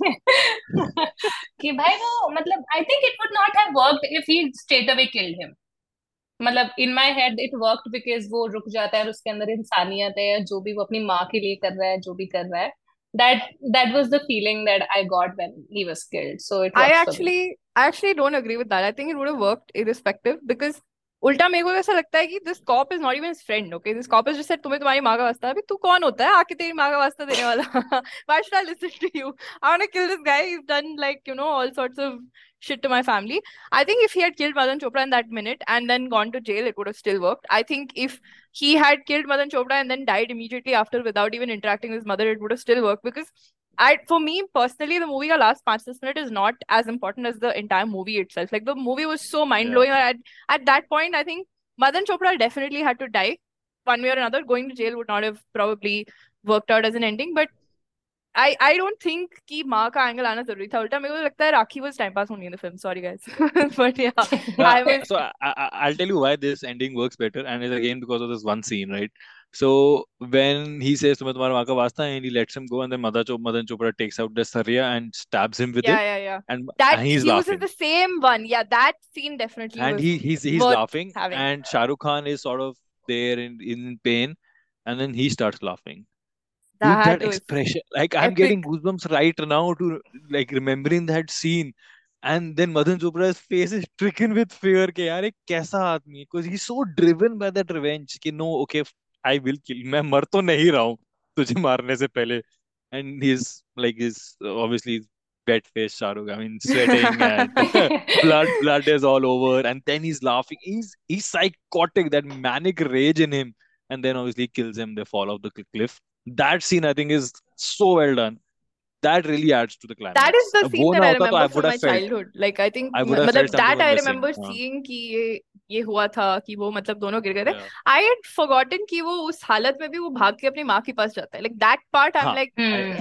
कि भाई वो मतलब I think it would not have worked if he straight away killed him. मतलब in my head it worked because वो रुक जाता है और उसके अंदर इंसानियत है या जो भी वो अपनी माँ के लिए कर रहा है जो भी कर रहा है that was the feeling that I got when he was killed so it I works for me. actually don't agree with that. I think it would have worked irrespective because उल्टा मेरे को ऐसा लगता है कि this cop is not even his friend okay this cop is just said तुम्हें तुम्हारी माँ का वास्ता है अभी तू कौन होता है आके तेरी माँ का वास्ता देने वाला why should I listen to you I want to kill this guy he is done like you know all sorts of shit to my family. I think if he had killed Madan Chopra in that minute and then gone to jail, it would have still worked. I think if he had killed Madan Chopra and then died immediately after without even interacting with his mother, it would have still worked because for me personally, the movie ka last 5-6 minutes is not as important as the entire movie itself. Like the movie was so mind Yeah. blowing. At that point, I think Madan Chopra definitely had to die one way or another. Going to jail would not have probably worked out as an ending. But I don't think कि माँ का angle आना जरूरी था उल्टा मेरे को लगता है राखी was time pass only in the film. Sorry guys, but yeah, I was So I'll tell you why this ending works better, and it's again because of this one scene, right? So when he says तुम्हें तुम्हारा माँ का वास्ता है, and he lets him go, and then Madan Chopra takes out the saria and stabs him with it, yeah. and That he's he uses laughing, the same one. Yeah, that scene definitely and was he's worth laughing, having. and Shah Rukh Khan is sort of there in pain, and then he starts laughing. Dude, That that was expression, like I'm getting epic. goosebumps right now to like remembering that scene. And then Madan Chopra's face is stricken with fear कि यार ये कैसा आदमी because he's so driven by that revenge कि no okay I will kill मैं मर तो नहीं रहा हूँ तुझे मारने से पहले and he's obviously wet face Shahrukh I mean sweating and blood is all over and then he's laughing he's psychotic that manic rage in him and then obviously kills him they fall off the cliff that scene I think is so well done that really adds to the That is climax the अब scene वो that ना I होता तो I remember from would my have felt childhood. Like I think I would have felt मतलब something that was I missing. remember seeing कि ये हुआ था कि वो मतलब दोनों गिर गए थे. Yeah. I had forgotten कि वो उस हालत में भी वो भाग के अपनी माँ के पास जाता है. Like that part I'm Huh. like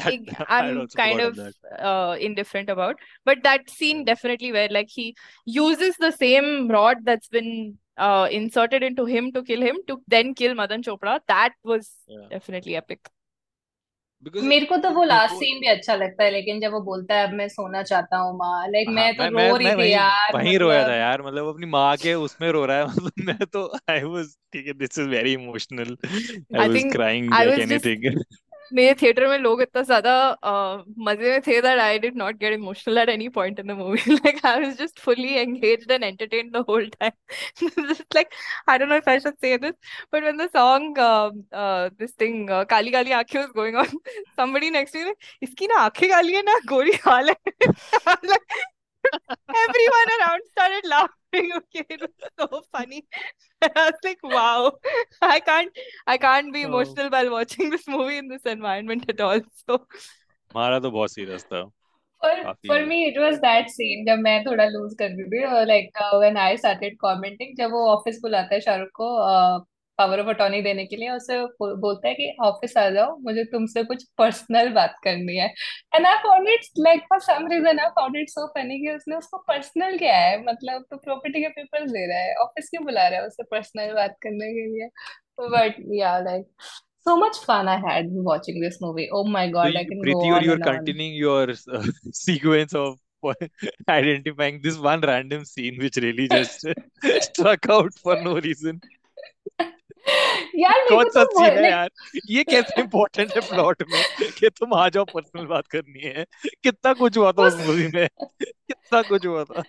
I had I'm also kind forgotten of that. indifferent about. But that scene Yeah. definitely where like he uses the same rod that's been inserted into him to kill him to then kill Madan Chopra. That was Yeah. definitely epic. Because मेरे को तो वो the last whole scene भी अच्छा लगता है लेकिन जब वो बोलता है अब मैं सोना चाहता हूँ माँ लाइक हाँ मैं तो रो रही मैं थी वहीं यार वहीं रोया था मतलब यार मतलब वो अपनी माँ के उसमें रो रहा है मतलब मैं तो आई वाज ठीक है this is very emotional I I was think crying I like was just anything मेरे थिएटर में लोग इतना ज्यादा मजे में थे that I did not get emotional at any point in the movie. Like I was just fully engaged and entertained the whole time. Just like I don't know if I should say this, but when the song this thing Kali Kali आंखें was going on, somebody next to me like इसकी ना आंखें काली है ना गोरी हाल है. I was like, everyone around started laughing. Okay, it was so funny. I was like, wow, I can't, I can't be emotional while watching this movie in this environment at all. So, हमारा तो बहुत serious था for काफी me it was that scene जब मैं थोड़ा loose कर रही थी और like when I started commenting जब वो ऑफिस बुलाता है शाहरुख को पावर ऑफ अटॉर्नी देने के लिए उसे बोलता है कि ऑफिस आ जाओ मुझे तुमसे कुछ पर्सनल बात करनी है and I found it like for some reason I found it so funny कि उसने उसको पर्सनल क्या है मतलब तो प्रॉपर्टी के पेपर्स दे रहा है ऑफिस क्यों बुला रहा है उसे पर्सनल बात करने के लिए but yeah like So much fun I had watching this movie. Oh my So God, I can go Preeti, on you are and on. continuing your sequence of identifying this one random scene which really just struck out for no reason. यार मेरे कौन को सा तो scene है like यार? ये कैसे इम्पोर्टेंट है प्लॉट में कि तुम आ जाओ पर्सनल बात करनी है? कितना कुछ हुआ था वो उस मूवी में? कितना कुछ हुआ था?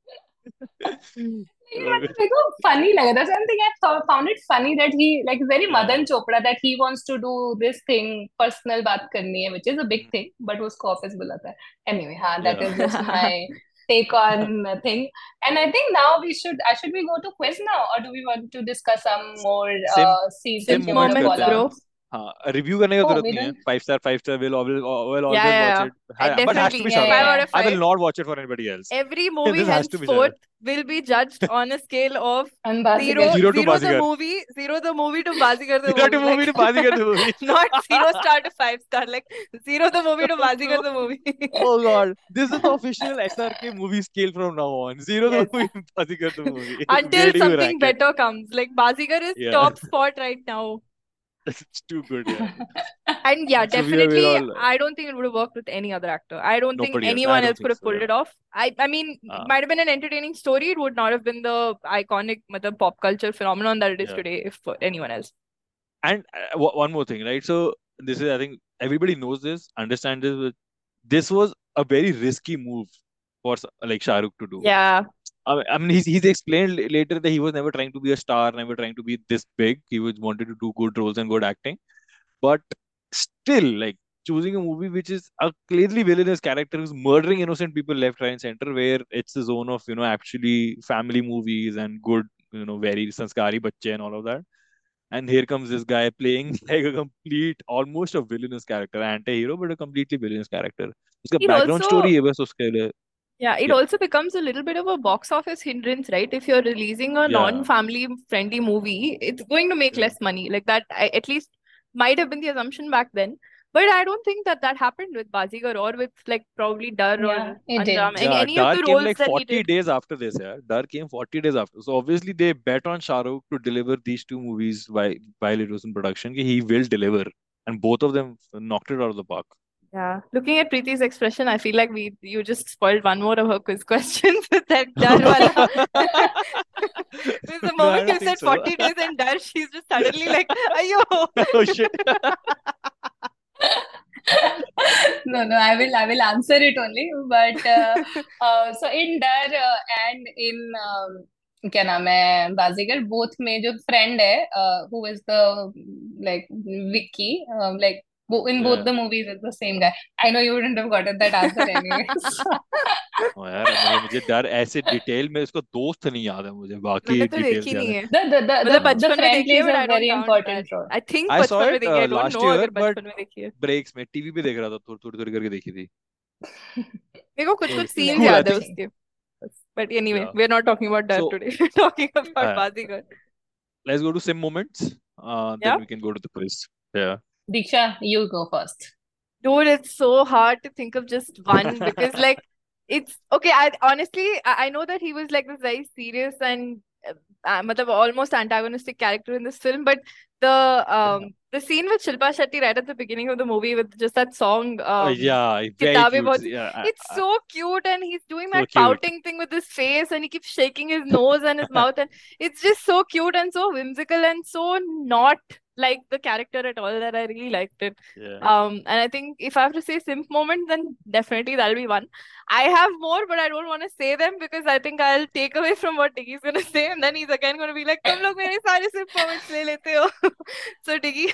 मेरे को funny लगा था. Something I found it funny that he like very Yeah. Madan Chopra that he wants to do this thing personal बात करनी है, which is a big thing, but वो उसको ऑफिस बुलाता है. Anyway, हाँ, that Yeah. is just my take on the thing. And I think now should we go to quiz now, or do we want to discuss some more sim scenes sim which Simp you want to moments call करते moments, हैं. bro. out? हाँ, review करने की Oh, जरूरत we नहीं है. done. 5 star will Yeah, always yeah, watch yeah. it. I But has to definitely be Yeah, Shah Rukh five Khan. out yeah. of I will five. not watch it for anybody else. Every movie This has to be Shah henceforth Rukh. will be judged on a scale of And zero, Bazigar. Zero to zero the Bazigar. movie, zero the movie to Bazigar the Zero to movie. movie Like to Bazigar the movie. not 0 star to 5 star. Like zero the movie to Bazigar So, the movie. oh God, this is the official SRK movie scale from now on. Zero the Yes. movie to Bazigar the movie. Until Where do you rank something it? better comes. Like Bazigar is Yeah, top spot right now. it's too good. Yeah. And yeah, So we're definitely, all I don't think it would have worked with any other actor. I don't think nobody else. I anyone don't else could think have so. pulled Yeah. it off. I mean, it Uh, might have been an entertaining story. It would not have been the iconic pop culture phenomenon that it is yeah. today if for anyone else. And one more thing, right? So this is, I think everybody knows this, understands this. But this was a very risky move for like Shah Rukh to do. Yeah. I mean, he's explained later that he was never trying to be a star, never trying to be this big. He was wanted to do good roles and good acting. But still, like choosing a movie which is a clearly villainous character who's murdering innocent people left, right, and center, where it's the zone of actually family movies and good, very sanskari bacche and all of that. And here comes this guy playing like a complete, almost a villainous character, anti-hero, but a completely villainous character. उसका It background also, story है बस उसके लिए. yeah, it Yeah, also becomes a little bit of a box office hindrance, right? If you're releasing a yeah, non-family friendly movie, it's going to make yeah. less money. Like that, at least might have been the assumption back then. But I don't think that happened with Bazigar or with like probably Dar Yeah, or it did. Anjam. Yeah, Any of Dar the came roles like that he 40 did. days after this. Yeah, Dar came 40 days after. So obviously they bet on Shah Rukh to deliver these two movies while it was in production. He will deliver, and both of them knocked it out of the park. Yeah. Looking at Preeti's expression, I feel like you just spoiled one more of her quiz questions with that Dar wala. Because the No, I moment don't you think said so. 40 days and Dar, she's just suddenly like, ayo. Oh shit. No, I will answer it only. But so in Dar and in क्या नाम है बाजीगर, both में जो friend है who is the like Vicky, like in both Yeah. the movies it's the same guy. I know you wouldn't have gotten that answer anyways. ओ यार, मुझे डर ऐसे डिटेल में उसका दोस्त नहीं याद है मुझे, बाकी मैंने तो डिटेल्स देखी याद नहीं है. है. The मतलब हाँ. the बचपन में friend देखी है plays but a I don't very count that. important role. I think I saw बचपन में it देखी है. I don't last know year, अगर but बचपन में देखी है. breaks में टीवी पे देख रहा था, थोड़ी थोड़ी थोड़ी करके देखी थी. मेरे को कुछ So कुछ it's scenes cool, I याद है think. उसके. But anyway, Yeah. we're not talking about Dar So today. We're talking about uh, Bazigar. let's go to sim moments. Yeah. Then we can go to the quiz. Yeah. Diksha, you go first. Dude, it's so hard to think of just one because like it's okay. I honestly I know that he was like this very serious and matlab almost antagonistic character in this film, but the scene with Shilpa Shetty right at the beginning of the movie with just that song Yeah, very Kitabe cute. Bahut, Yeah, it's so cute and he's doing so that cute. pouting thing with his face and he keeps shaking his nose and his mouth and it's just so cute and so whimsical and so not like the character at all that I really liked it. Yeah. And I think if I have to say simp moment, then definitely that'll be one. I have more, but I don't want to say them because I think I'll take away from what Tiggy's gonna say, and then he's again gonna be like, "तुम लोग मेरे सारे simp moments ले लेते हो." So Tiggy,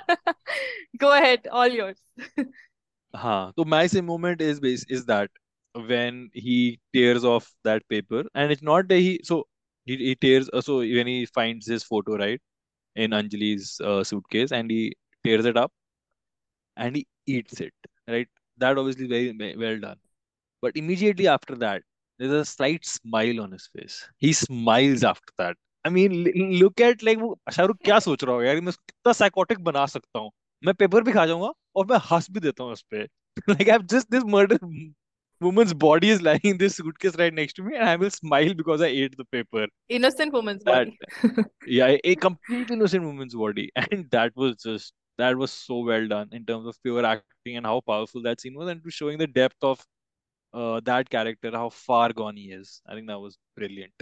go ahead, all yours. हाँ, तो my sim moment is that when he tears off that paper, and it's not that he tears, so when he finds his photo, right, in Anjali's suitcase, and he tears it up and he eats it, right? That obviously very well done. But immediately after that, there's a slight smile on his face. He smiles after that. I mean, look at like वो शाहरुख क्या सोच रहा होगा यार, मैं उसको कितना psychotic बना सकता हूँ. मैं पेपर भी खा जाऊंगा और मैं हंस भी देता हूँ उस पे. Like I've just this murder woman's body is lying in this suitcase right next to me, and I will smile because I ate the paper. Innocent woman's That body. yeah, a complete innocent woman's body, and that was just that was so well done in terms of pure acting and how powerful that scene was, and to showing the depth of that character, how far gone he is. I think that was brilliant.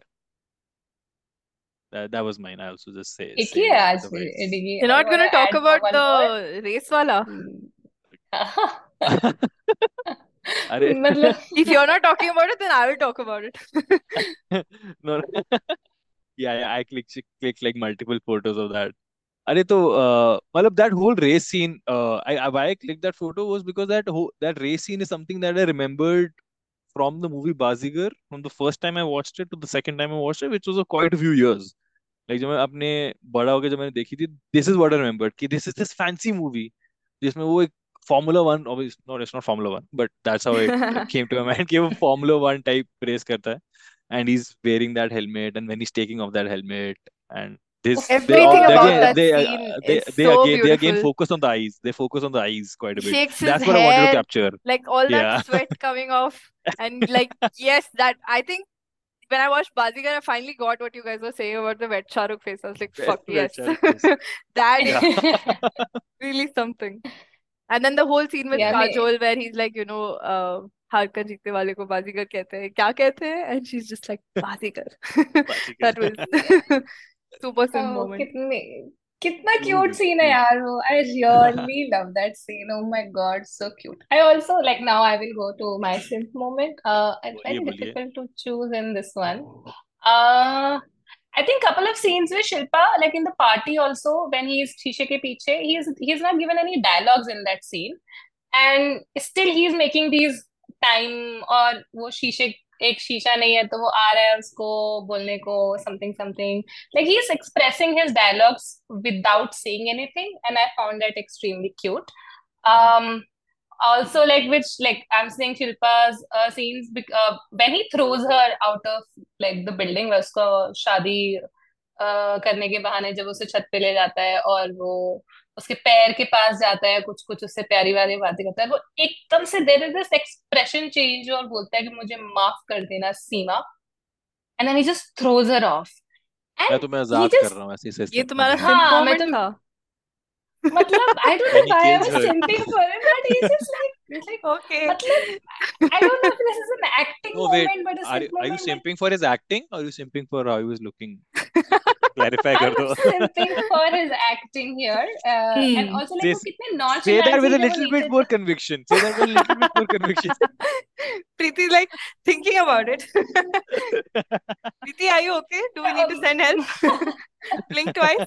That was mine. I also just एक ही say है one of आज the भी bits. Degree. You're I not want gonna to talk add about one more. the race wala? अरे मतलब If you're not talking about it, then I will talk about it. no, yeah, I clicked like multiple photos of that. अरे तो मतलब that whole race scene, why I clicked that photo was because that race scene is something that I remembered from the movie Bazigar, from the first time I watched it to the second time I watched it, which was quite a few years. Like जब मैं अपने बड़ा होके जब मैंने देखी थी, this is what I remembered कि this is this fancy movie जिसमें वो एक Formula One, obviously not, it's not Formula One, but that's how it came to my mind कि वो Formula One type race करता है, and he's wearing that helmet, and when he's taking off that helmet, and this Everything they about again that scene is they so again they again beautiful. focus on the eyes. They focus on the eyes quite a bit. Shakes his That's what I wanted to hair, capture. like all that Yeah. sweat coming off, and like yes, that I think when I watched Bazigar, I finally got what you guys were saying about the wet Shahrukh face. I was like, fuck yes, Shahrukh face. that Yeah. is really something. And then the whole scene with Yeah, Kajol where he's like, हार कर जीतने वाले को बाजीगर कहते हैं, क्या कहते हैं? And she's just like, Baazigar. That was super sim oh, moment. कितना True, क्यूट सीन है true. यार वो. I really love that scene. Oh my God, so cute. I also like, now I will go to my simp moment. It's बोलिए very बोलिए. difficult to choose in this one. Uh, I think couple of scenes with Shilpa, like in the party also, when he is शीशे के पीछे, he's not given any dialogues in that scene, and still he's making these time. और वो शीशे, एक शीशा नहीं है तो वो आ रहा है उसको बोलने को something something, like he's expressing his dialogues without saying anything, and I found that extremely cute. um Also, like, which, like, I'm saying Shilpa's scenes, when he throws her out of like the building where उसको शादी करने के बहाने जब उसे छत पे ले जाता है, और वो उसके पैर के पास जाता है, कुछ कुछ उससे प्यारी वाली बातें करता है, वो एकदम से there is this expression change और बोलता है कि मुझे माफ कर देना Seema, and then he just throws her off, मैं एंड तुम्हें ही आजाद कर जस्ट, रहा हूँ ऐसे ऐसे ये तुम्हारा मतलब simp हाँ मैं moment तो था. मतलब I don't know when he why I kills was her. simping for him, but he's just like Okay. मतलब I don't know if this is an acting No, wait. moment, but a simp Are you moment, but simping for his acting, or are you simping for how he was looking? Clarify कर I'm दो. simping for his acting here, and also like Say, वो कितने say that nonchalant with से a जब वो little bit नीचे more conviction. Say that with a little bit more conviction. Preeti's like thinking about it. Preeti, are you okay? Do we need to send help? Blink twice.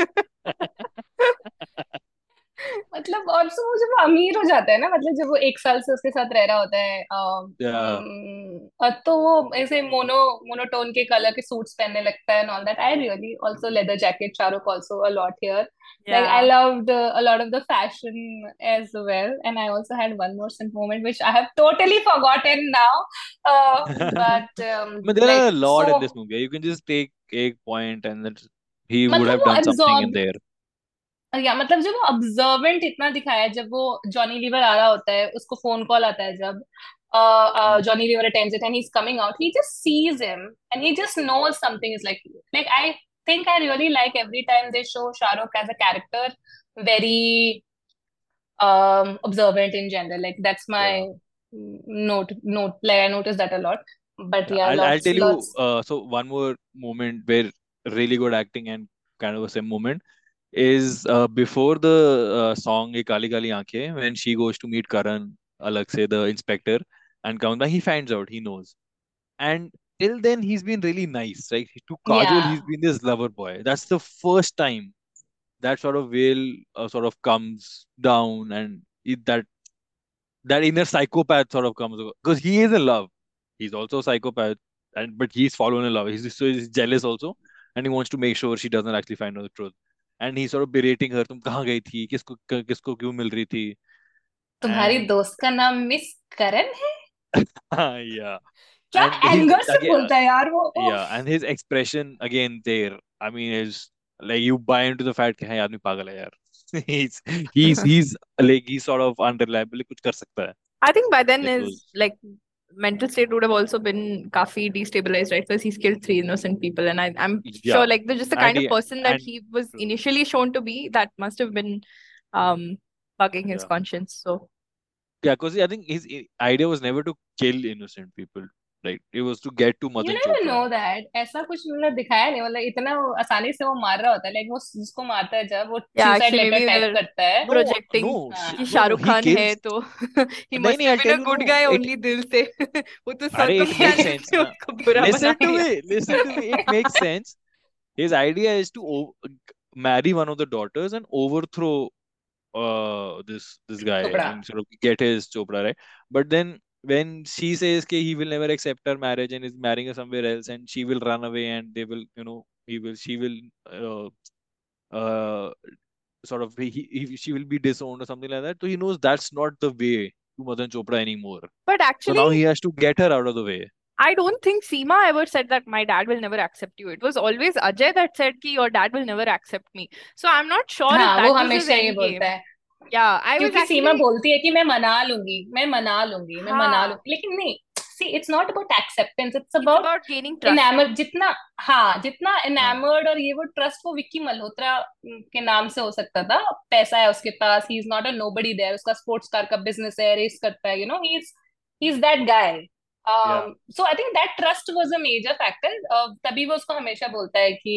मतलब और so वो जब वो अमीर हो जाता है ना, मतलब जब वो एक साल से उसके साथ रह रहा होता है, Yeah. और तो वो ऐसे मोनोटोन के कलर के सूट्स पहनने लगता है, and all that. I really also leather jacket Shahrukh also a lot here. Like I Yeah. loved a lot of the fashion as well, and I also had one more simple moment which I have totally forgotten now. But But there are like a lot in so, this movie. You can just take a point and that he would मतलब have वो done something in absorb, there. या मतलब जब वो observant इतना दिखाया है, जब वो जॉनी लीवर आ रहा होता है, उसको फोन कॉल आता है, जब Hmm. Johnny Lever attends it and he is coming out, he just sees him and he just knows something is like I think I really like every time they show Shahrukh as a character very observant in general. Like that's Yeah. my note, like I noticed that a lot. But Yeah, yeah, I'll lots tell you. lots. So one more moment where really good acting and kind of a same moment is before the song "Ye Kali Kali Aankhein" when she goes to meet Karan, alag se the inspector, and Kaunda, he finds out, he knows, and till then he's been really nice, right? To Kajol, Yeah, he's been this lover boy. That's the first time that sort of veil sort of comes down, and that inner psychopath sort of comes over because he is in love. He's also a psychopath, and but he's fallen in love. He's jealous also, and he wants to make sure she doesn't actually find out the truth. And he's sort of berating her. तुम कहाँ गई थी? किसको क्यों मिल रही थी? तुम्हारी And दोस्त का नाम मिस करण है. yeah, क्या and his एंगर से again बोलता है यार वो. yeah, and his expression again there. I mean, is like you buy into the fact कि हाँ ये आदमी पागल है यार. he's he's like he's sort of unreliable. कुछ कर सकता है. I think by then Like his those. like mental state would have also been kafi destabilized, right? Because he's killed three innocent people, and I'm sure Yeah, like just the and kind of he person that and he was initially shown to be, that must have been bugging his Yeah. conscience. So Yeah, because I think his idea was never to kill innocent people, right? It was to get to You Madan never Chopra. know that. ऐसा कुछ मतलब दिखाया नहीं, मतलब इतना वो आसानी से वो मार रहा होता है, लाइक वो जिसको मारता है जब वो yeah, suicide actually letter maybe type we're करता है। No, projecting no, हाँ कि no, शाहरुख he खान है kills. तो he नहीं must नहीं, have I'll been tell a you, good no. guy It only दिल से वो तो अरे it makes circumstances sense ने ना. उसको बुरा बना Listen to दिया. me. Listen to me. It makes sense. His idea is to marry one of the daughters and overthrow this guy टुकड़ा। and sort of get his Chopra, right? But then when she says that he will never accept her marriage and is marrying her somewhere else and she will run away and they will, she will uh, uh, sort of she will be disowned or something like that. So he knows that's not the way to Madan Chopra anymore. But So now actually, he has to get her out of the way. I don't think Seema ever said that my dad will never accept you. It was always Ajay that said कि your dad will never accept me. So I'm not sure if हाँ that वो was his हमेशा ये end बोलता game. है, Yeah, I was क्योंकि सीमा actually बोलती है कि मैं मना लूंगी, मैं मना लूंगी, मैं मना हाँ. लूंगी, लेकिन नहीं। See it's not about acceptance, it's It's about about gaining trust. इनामर जितना। हाँ, जितना हाँ. इनामर्ड और ये वो ट्रस्ट वो विक्की मल्होत्रा के नाम से हो सकता था। पैसा है उसके पास, he is not a nobody there, उसका स्पोर्ट्स कार का बिजनेस है, रेस करता है, he is that guy. Yeah. So I think that trust was a major factor. तभी वो उसको हमेशा बोलता है कि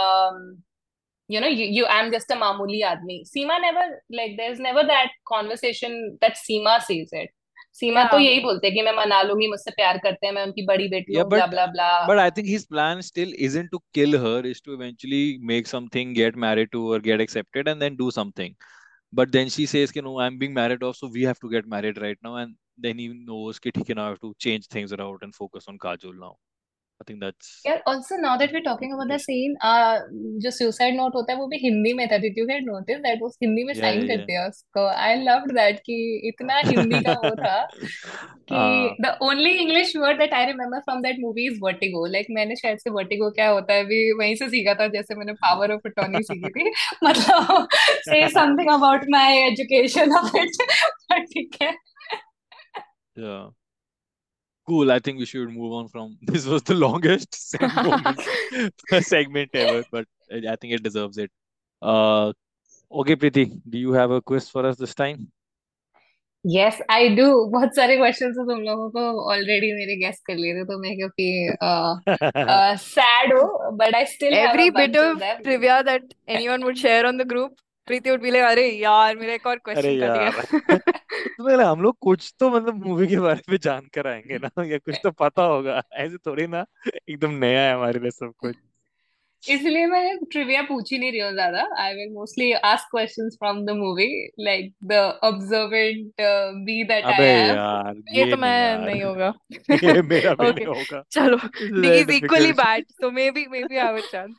I'm just a मामूली आदमी। सीमा never, like there's never that conversation that Seema says it। सीमा तो Yeah. यही बोलते हैं कि मैं मना लूंगी, मुझसे प्यार करते हैं, मैं उनकी बड़ी बेटी Yeah, हूँ, ब्ला ब्ला ब्ला। but I think his plan still isn't to kill her, is to eventually make something, get married to her, get accepted, and then do something. But then she says, no, I'm being married off, so we have to get married right now. And then he knows that he can now have to change things around and focus on Kajol now. I think that's यार also now that we the talking about the motivation. Scene, जो suicide note होता है वो भी हिंदी में था। Did you had notice that वो हिंदी में Yeah, साइन yeah, yeah. करते हैं उसको? आई लव्ड दैट कि इतना हिंदी का वो था कि uh, the only English word that I remember from that movie is vertigo. Like मैंने शायद से वर्टिगो क्या होता है भी वहीं से सीखा था, जैसे मैंने पावर ऑफ अटॉर्नी सीखी थी। मतलब से something about my education of it. ठीक है। yeah. Cool. I think we should move on from this. Was the longest moment segment ever, but I think it deserves it. Uh, okay, Preeti, do you have a quiz for us this time? Yes I do. बहुत सारे questions तो तुम लोगों को already मेरे guess कर लिए थे, तो मैं क्योंकि सैड हूँ, but I still have a Every bit bunch of of them. trivia that anyone would share on the group, Preeti would be like, अरे यार मेरा एक और अरे क्वेश्चन कट यार गया. तो पहले हम लोग कुछ तो मतलब मूवी के बारे में जान कर आएंगे ना, या कुछ तो पता होगा, ऐसे थोड़ी ना एकदम नया है हमारे लिए सब कुछ. इसलिए मैं ट्रिविया पूछ ही नहीं रही हूँ ज्यादा। I will mostly ask questions from the movie, like the observant be that अबे आई एम। यार ये ये तो नहीं मैं यार. नहीं होगा. ये मेरा भी Okay, नहीं होगा. चलो. This is very Nikki is equally difficult. bad, so maybe I have a chance.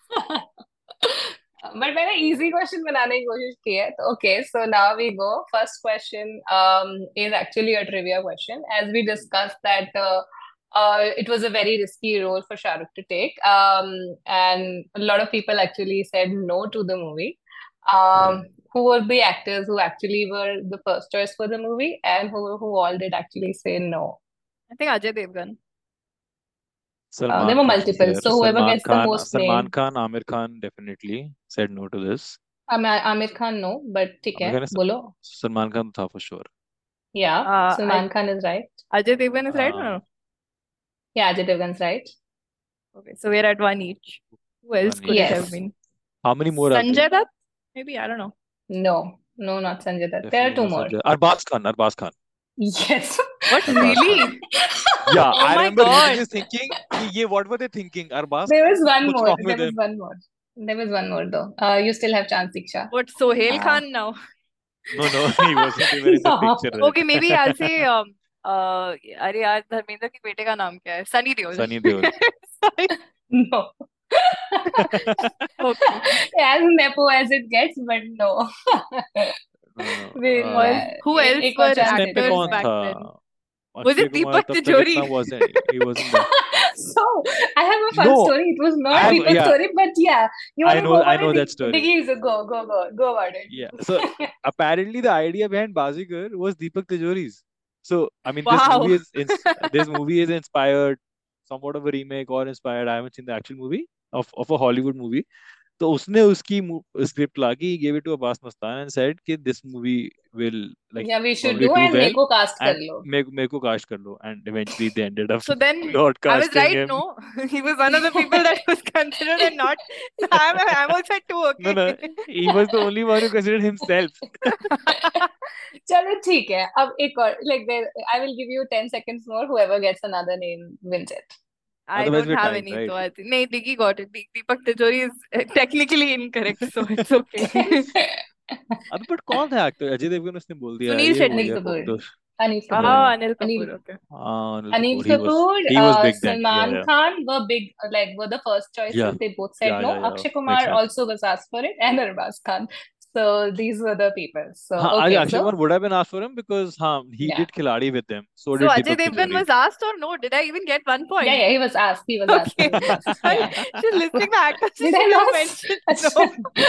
But मैंने इजी क्वेश्चन बनाने की कोशिश की है, तो okay, so now we go. First question is actually a trivia question, as we discuss that it was a very risky role for Shah Rukh to take, and a lot of people actually said no to the movie. Yeah. Who were the actors who actually were the first choice for the movie, and who all did actually say no? I think Ajay Devgan. There Salman were Khan was multiple, there. so whoever gets the most Salman name. Khan, Amir Khan definitely said no to this. Aamir Khan no, but ठीक है, Amir Khan बोलो। Salman Khan था for sure. Yeah, I Salman Khan is right. Ajay Devgan is right or Uh, no? Yeah, Ajay Devgan's right. Okay, so we're at one each. Who else one could it each. have Yes. been? How many more are there? Sanjay Dutt? Maybe, I don't know. No, no, not Sanjay Dutt. There are Definitely two not more. Sanjay. Arbaz Khan. Arbaz Khan. Yes. What, Arbaz Khan. really? Yeah, Oh I my remember reading God. this thinking, what were they thinking? Arbaz There Khan? was one What's more. wrong with There was him? one more. There was one more though. You still have chance, Diksha. What, Sohail Uh, Khan now? No, he wasn't even in the no. picture Okay, then. maybe I'll say अरे यार धर्मेंद्र के बेटे का नाम क्या है? Sunny Deol. Sunny Deol. Sorry. No. Okay. As nepo as it gets, but no. No, We'll, Or who else एक और were उस chance टाइम पे देते हैं actors कौन तुम्हें। back था? then? Was Akshay it Kumar Deepak तब तक इतना Tijori? wasn't. He wasn't there. So I have a fun No, story. It was I not have. Deepak Yeah, story, but yeah, you want to go I about know it? that story. Diggy, go about Yeah. So it. apparently the idea behind Bazigar was Deepak Tijori's. So I mean, Wow. this movie is inspired somewhat of a remake or inspired. I haven't seen the actual movie of a Hollywood movie. तो उसने उसकी script ला के gave it to Abbas Mustan and said कि this movie will like Yeah, we should probably do do and मेरे well को cast कर and लो. मेरे को कास्ट कर लो, and eventually they ended up So then not I was casting right, him. no? He was one of the people that was considered and not. I'm also at 2, No, okay? he was the only one who considered himself. चलो ठीक है, अब एक और like there, I will give you 10 seconds more. Whoever gets another name wins it. I Otherwise don't we're have tied, any, right? so I think no, Diggy got it. Deepak Tijori is technically incorrect, so it's okay. अबे but कौन था actor? Ajay Devgan उसने बोल दिया, Sunil ये बोल Shetty. Anil दिया Kapoor. तो Anil Oh, Kapoor. Anil Kapoor. Anil. Okay. Anil Anil Kapoor, Kapoor, he was big then. Salman Yeah, Khan were big, like were the first yeah, choices. They both said yeah, no. yeah, yeah. Akshay Makes Kumar sense. also was asked for it, and Arbaz Khan. So these were the people. So हाँ, okay, Akshay Kumar would have been asked for him because हाँ, he yeah, did Khiladi with them. So So did Ajay Deepak Devgan Tijori. was asked or no? Did I even get 1 point? yeah, he was asked. He was asked. He Okay. was asked. Yeah. She's listing the actors. Did She I never not? mentioned no.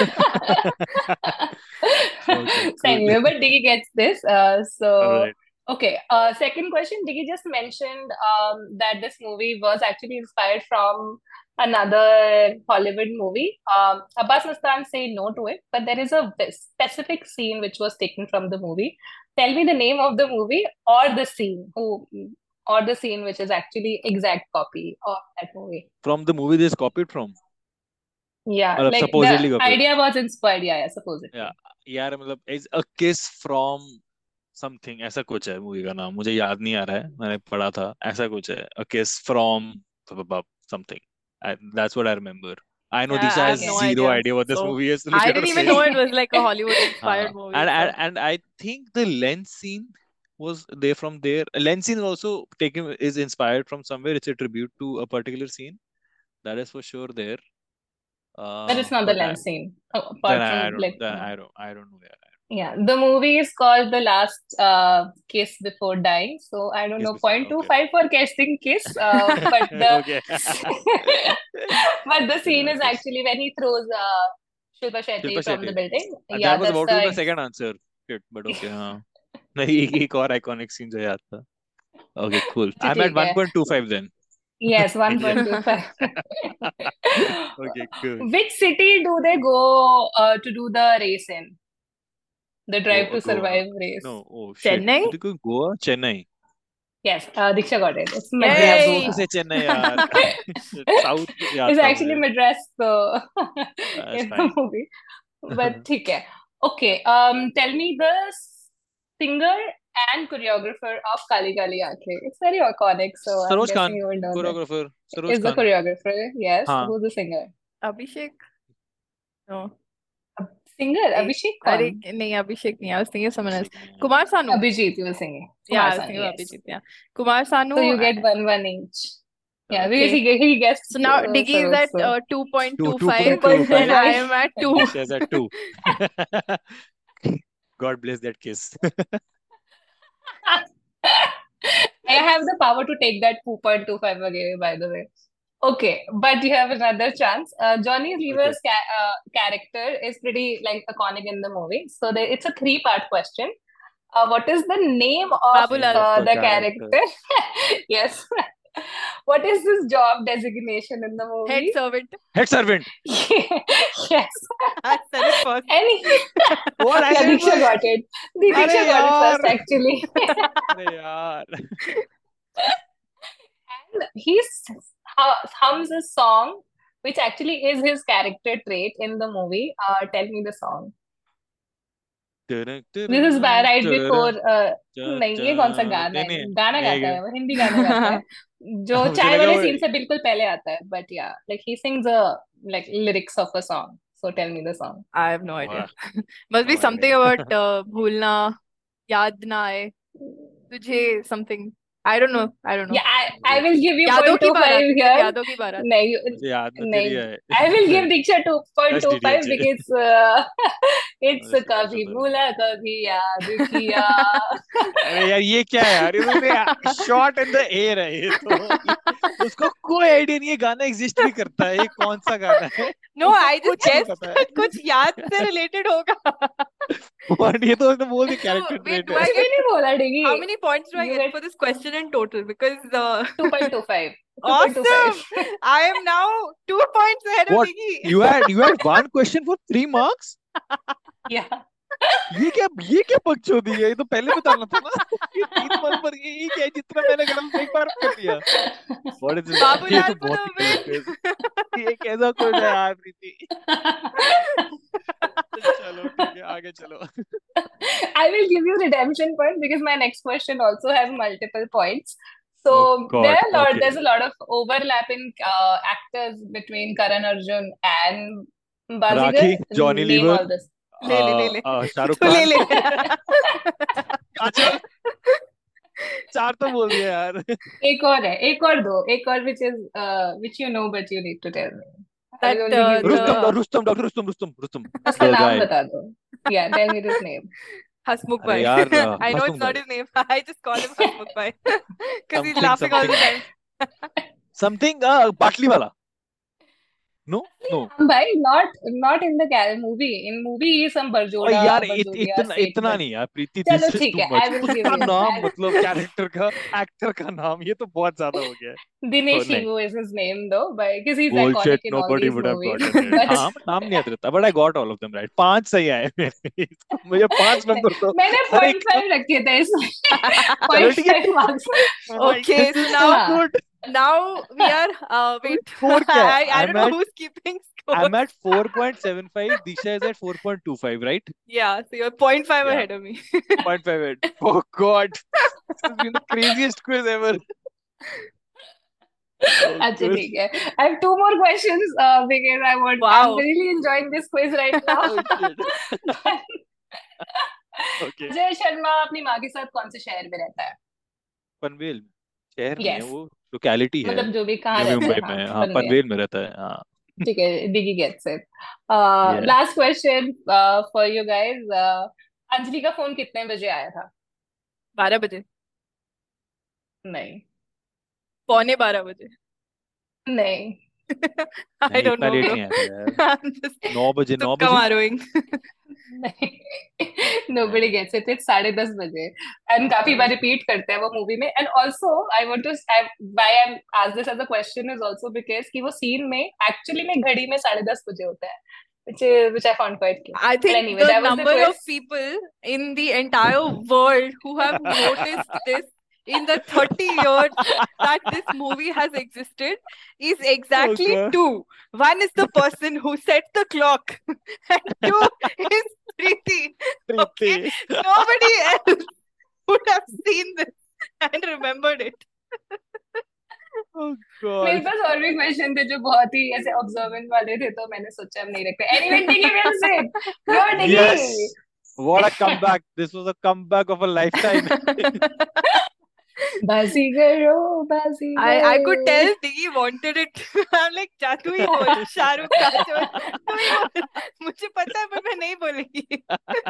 Okay, So anyway, cool. but Diggy gets this. All So right. okay. Second question. Diggy just mentioned that this movie was actually inspired from another Hollywood movie. Abbas Mustan say no to it, but there is a specific scene which was taken from the movie. Tell me the name of the movie or the scene, or the scene which is actually exact copy of that movie. From the movie this copied from. Yeah, मतलब like supposedly the copied. idea was inspired. Yeah, supposedly. Yeah, यार मतलब is a kiss from something, ऐसा कुछ है movie का नाम, मुझे याद नहीं आ रहा है, मैंने पढ़ा था ऐसा कुछ है, a kiss from something. That's what I remember. I know Yeah, Disha I has have no zero idea. idea what this So movie is. Look I at her didn't even face. know it was like a Hollywood inspired movie. And, So and I think the lens scene was there from there. Lens scene also taken is inspired from somewhere. It's a tribute to a particular scene. That is for sure there. But it's not the But I, lens scene. Apart from like, I don't know. yeah, the movie is called The Last Kiss Before Dying. So I don't Kiss know, before. 0.25 for guessing kiss. But the Okay. but the scene The is last kiss. actually when he throws Shilpa Shetty Shilpa from the Shetty. building. That Yeah, was that's about to be my the second answer. Shit, but okay. हाँ. नहीं, एक और iconic scene जो याद था. Okay, cool. I'm at ठीक है. 1.25 then. Yes, India. 1.25. Okay, cool. Which city do they go to do the race in? The Drive to Goa. Survive race. No, oh shit. Chennai? Did they go Goa? Chennai. Yes, Diksha got it. It's अरे Madras. यार Yay! दोस्त से चेन्नई यार. South याद It's था actually मुझे. Madras That's in the fine. movie. But ठीक है. Okay, tell me the singer and choreographer of Kali Kali Aankhein. It's very iconic, so I'm Saroj guessing Khan, you will know that. choreographer. Saroj Is the Khan. choreographer? Yes. हाँ. Who's the singer? Abhishek? No. Singer Abhishek Khan. नहीं Abhishek नहीं. I was thinking of someone else. Abhishek नहीं है. Kumar Sanu. Abhijit, you were singing. Yeah, I Kumar was Sanu, thinking of yes. Abhijit. Yeah. Kumar Sanu. So you get 1-1 each. Yeah, Okay. because he guessed. So now Diggy is at so. 2.25 2.25. and I am at 2. Disha is at 2. God bless that kiss. I have the power to take that 2.25 away, by the way. Okay, but you have another chance. Johnny Lever's character is pretty like iconic in the movie. So it's a 3-part question. What is the name of Babulal. the character? Yes. What is his job designation in the movie? Head servant. Head servant. Yes. I said it first. What I Yeah, said Diksha was- got it. Diksha got it first, actually. अरे यार. And he hums a song, which actually is his character trait in the movie. Tell me the song. This is right before. नहीं, ये कौन सा गाना है? गाना गाता है वो, हिंदी गाना गाता है जो मुझे चाय लगा वाले वो- सीन से बिल्कुल पहले आता है. But yeah, like he sings a like lyrics of a song. So tell me the song. I have no idea. वाह. Must be No something idea. about भूलना, याद ना आए, तुझे something. I don't know. Yeah, I will give you यादों की 0.25 बारात. here. यादों की बारात. नहीं, मुझे याद ना नहीं. तेरी है. I will give Diksha 2.25 DDLJ. because it's Honestly, कभी मुझे भूला कभी याद किया. अरे यार ये क्या है यार, ये शॉट इन द एयर है ये तो. उसको कोई आइडिया नहीं है गाना एग्जिस्ट भी करता है, ये कौन सा गाना है. No, I just कुछ नहीं guessed पता है. that कुछ याद से related होगा. But ये तो उसने बोल दिया So, character wait, trait do है. I कुछ भी get नहीं बोला डिगी. how many points do I You get get for this question question in total because 2.25. awesome. I am now 2 points ahead of What? Diggy. You had one question for 3 marks? Yeah. ये क्या बकचोदी है? ये तो पहले बताना था ना। ये 3 मार्क पर ये क्या है? जितना मैंने गलत एक बार कर दिया। What is this? ये Babulal तो for बहुत the ही गलत win. है। ये कैसा क्विज है यार प्रीति? चलो ठीक है, आगे चलो। I will give you redemption point because my next question also has multiple points. So Oh God. Okay. there's a lot of overlapping actors between Karan Arjun and Bazigar. Rakhi, Johnny Name Lever, all this. ले शाहरुख तू ले खान। ले चल 4 तो बोल दिया यार। एक और है, एक और दो, एक और which you know but you need to tell me. I That will only give you Rustam, Dr. Rustam, उसका the नाम guy. बता दो. Yeah, tell me his name. Hasmukh अरे Bhai. यार, I know Hasmukh it's not भाई। his name. I just call him Hasmukh Bhai because he's Something, laughing all the time. something, बाटली वाला। No. भाई not in the movie. In movie he is some और Barjoda, यार Barjodia, इतना Seth, इतना but नहीं यार प्रीति, चलो दिस इज ठीक टू है, I मच। will give उसका you. नाम मतलब कैरेक्टर का, एक्टर का नाम, ये तो बहुत ज्यादा हो गया है। Dinesh नहीं, Shivu is his name though, because he's bullshit, iconic in all nobody these would have movies. gotten it। But हाँ, नाम नहीं याद रहता, but I got all of them right। 5 सही आए मेरे। मुझे 5 नंबर दो। मैंने हर एक 0.5 रखे थे इसमें। चलो ठीक है, 0.5 marks. Okay, this so is so now good। now we are wait. Score क्या है? I don't know who's keeping score. I'm at 4.75, Disha is at 4.25, right? Yeah, so you're 0.5 Yeah. ahead of me. 0.58. Oh God. This has been the craziest quiz ever. Oh, अच्छा good. ठीक है, I have 2 more questions because I'm Wow. really enjoying this quiz right now. Oh shit. Okay. Ajay Sharma अपनी माँ के साथ कौन से शहर में रहता है? पनवेल शहर नहीं है Yes. वो, लोकेलिटी है। मतलब जो भी कहाँ नवी रहता है, मुंबई हाँ में, हाँ पनवेल. पनवेल में रहता है, हाँ। ठीक है, Diggy gets it. Yeah. Last question for you guys. Anjali का फोन कितने बजे आया था? 12 बजे, नहीं 11:15 बजे. नहीं I नहीं, don't इतना know, लेट bro. नहीं आया था यार। I'm just 9 बजे, 9 तुक्का बजे। मारूंग. नहीं nobody gets it. It's 10:30 बजे. And काफी बार रिपीट करते हैं वो मूवी में. And also I want to why I'm asked this as a question is also because कि वो सीन में एक्चुअली में घड़ी में 10:30 बजे होता है, which I found quite cute. I But think anyway, the that was the number of quiz. people in the entire world who have noticed this in the 30 years that this movie has existed is exactly God. 2. One is the person who set the clock, and 2 is Preeti. Okay? Nobody else would have seen this and remembered it. Oh मेरे God. पास और भी question थे जो बहुत ही ऐसे observant वाले थे, तो मैंने सोचा हम नहीं रखते. Anyway, Diggy wins it. Go Diggy. Yes. What a comeback. This was a comeback of a lifetime. Baazigar O Baazigar. I could tell Diggy wanted it. I'm like, जा तू ही बोल, शाहरुख काजोल, तू ही बोल. मुझे पता है पर मैं नहीं बोलेगी.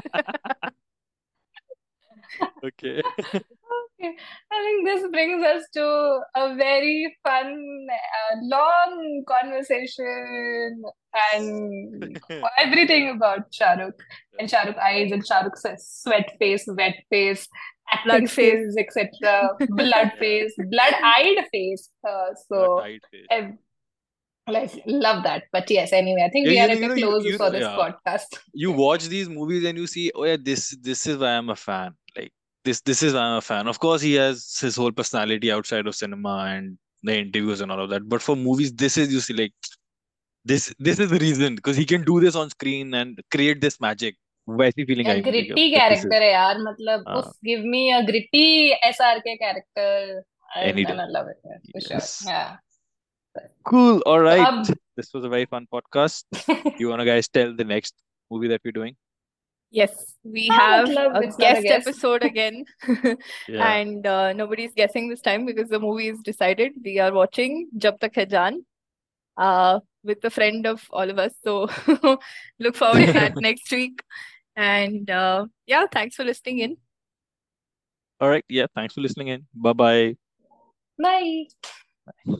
Okay. Okay. I think this brings us to a very fun, long conversation and everything about Shahrukh and Shahrukh eyes and Shahrukh's sweat face, wet face, acting Blood face. skills, etc. Blood face, blood-eyed face. So, Tight face. like, love that. But yes, anyway, I think we Yeah, are at a close for this yeah. podcast. You watch these movies and you see, oh yeah, this is why I'm a fan. Like this is why I'm a fan. Of course, he has his whole personality outside of cinema and the interviews and all of that. But for movies, this is, you see, like this is the reason, because he can do this on screen and create this magic. वैसी feeling आई मुझे gritty कि this is character है यार, मतलब हाँ, उफ, give me a gritty SRK character any day. and I love it, for sure. Yes. Yeah. Cool. All So right. अब This was a very fun podcast. You wanna guys tell the next movie that we're doing? Yes, we हाँ, have मतलब a it's not a guest guess. episode again. Yeah. And nobody's guessing this time because the movie is decided. We are watching Jab Tak Hai Jaan with a friend of all of us. So look forward to that next week. And yeah, thanks for listening in. All right. Yeah. Thanks for listening in. Bye-bye. Bye.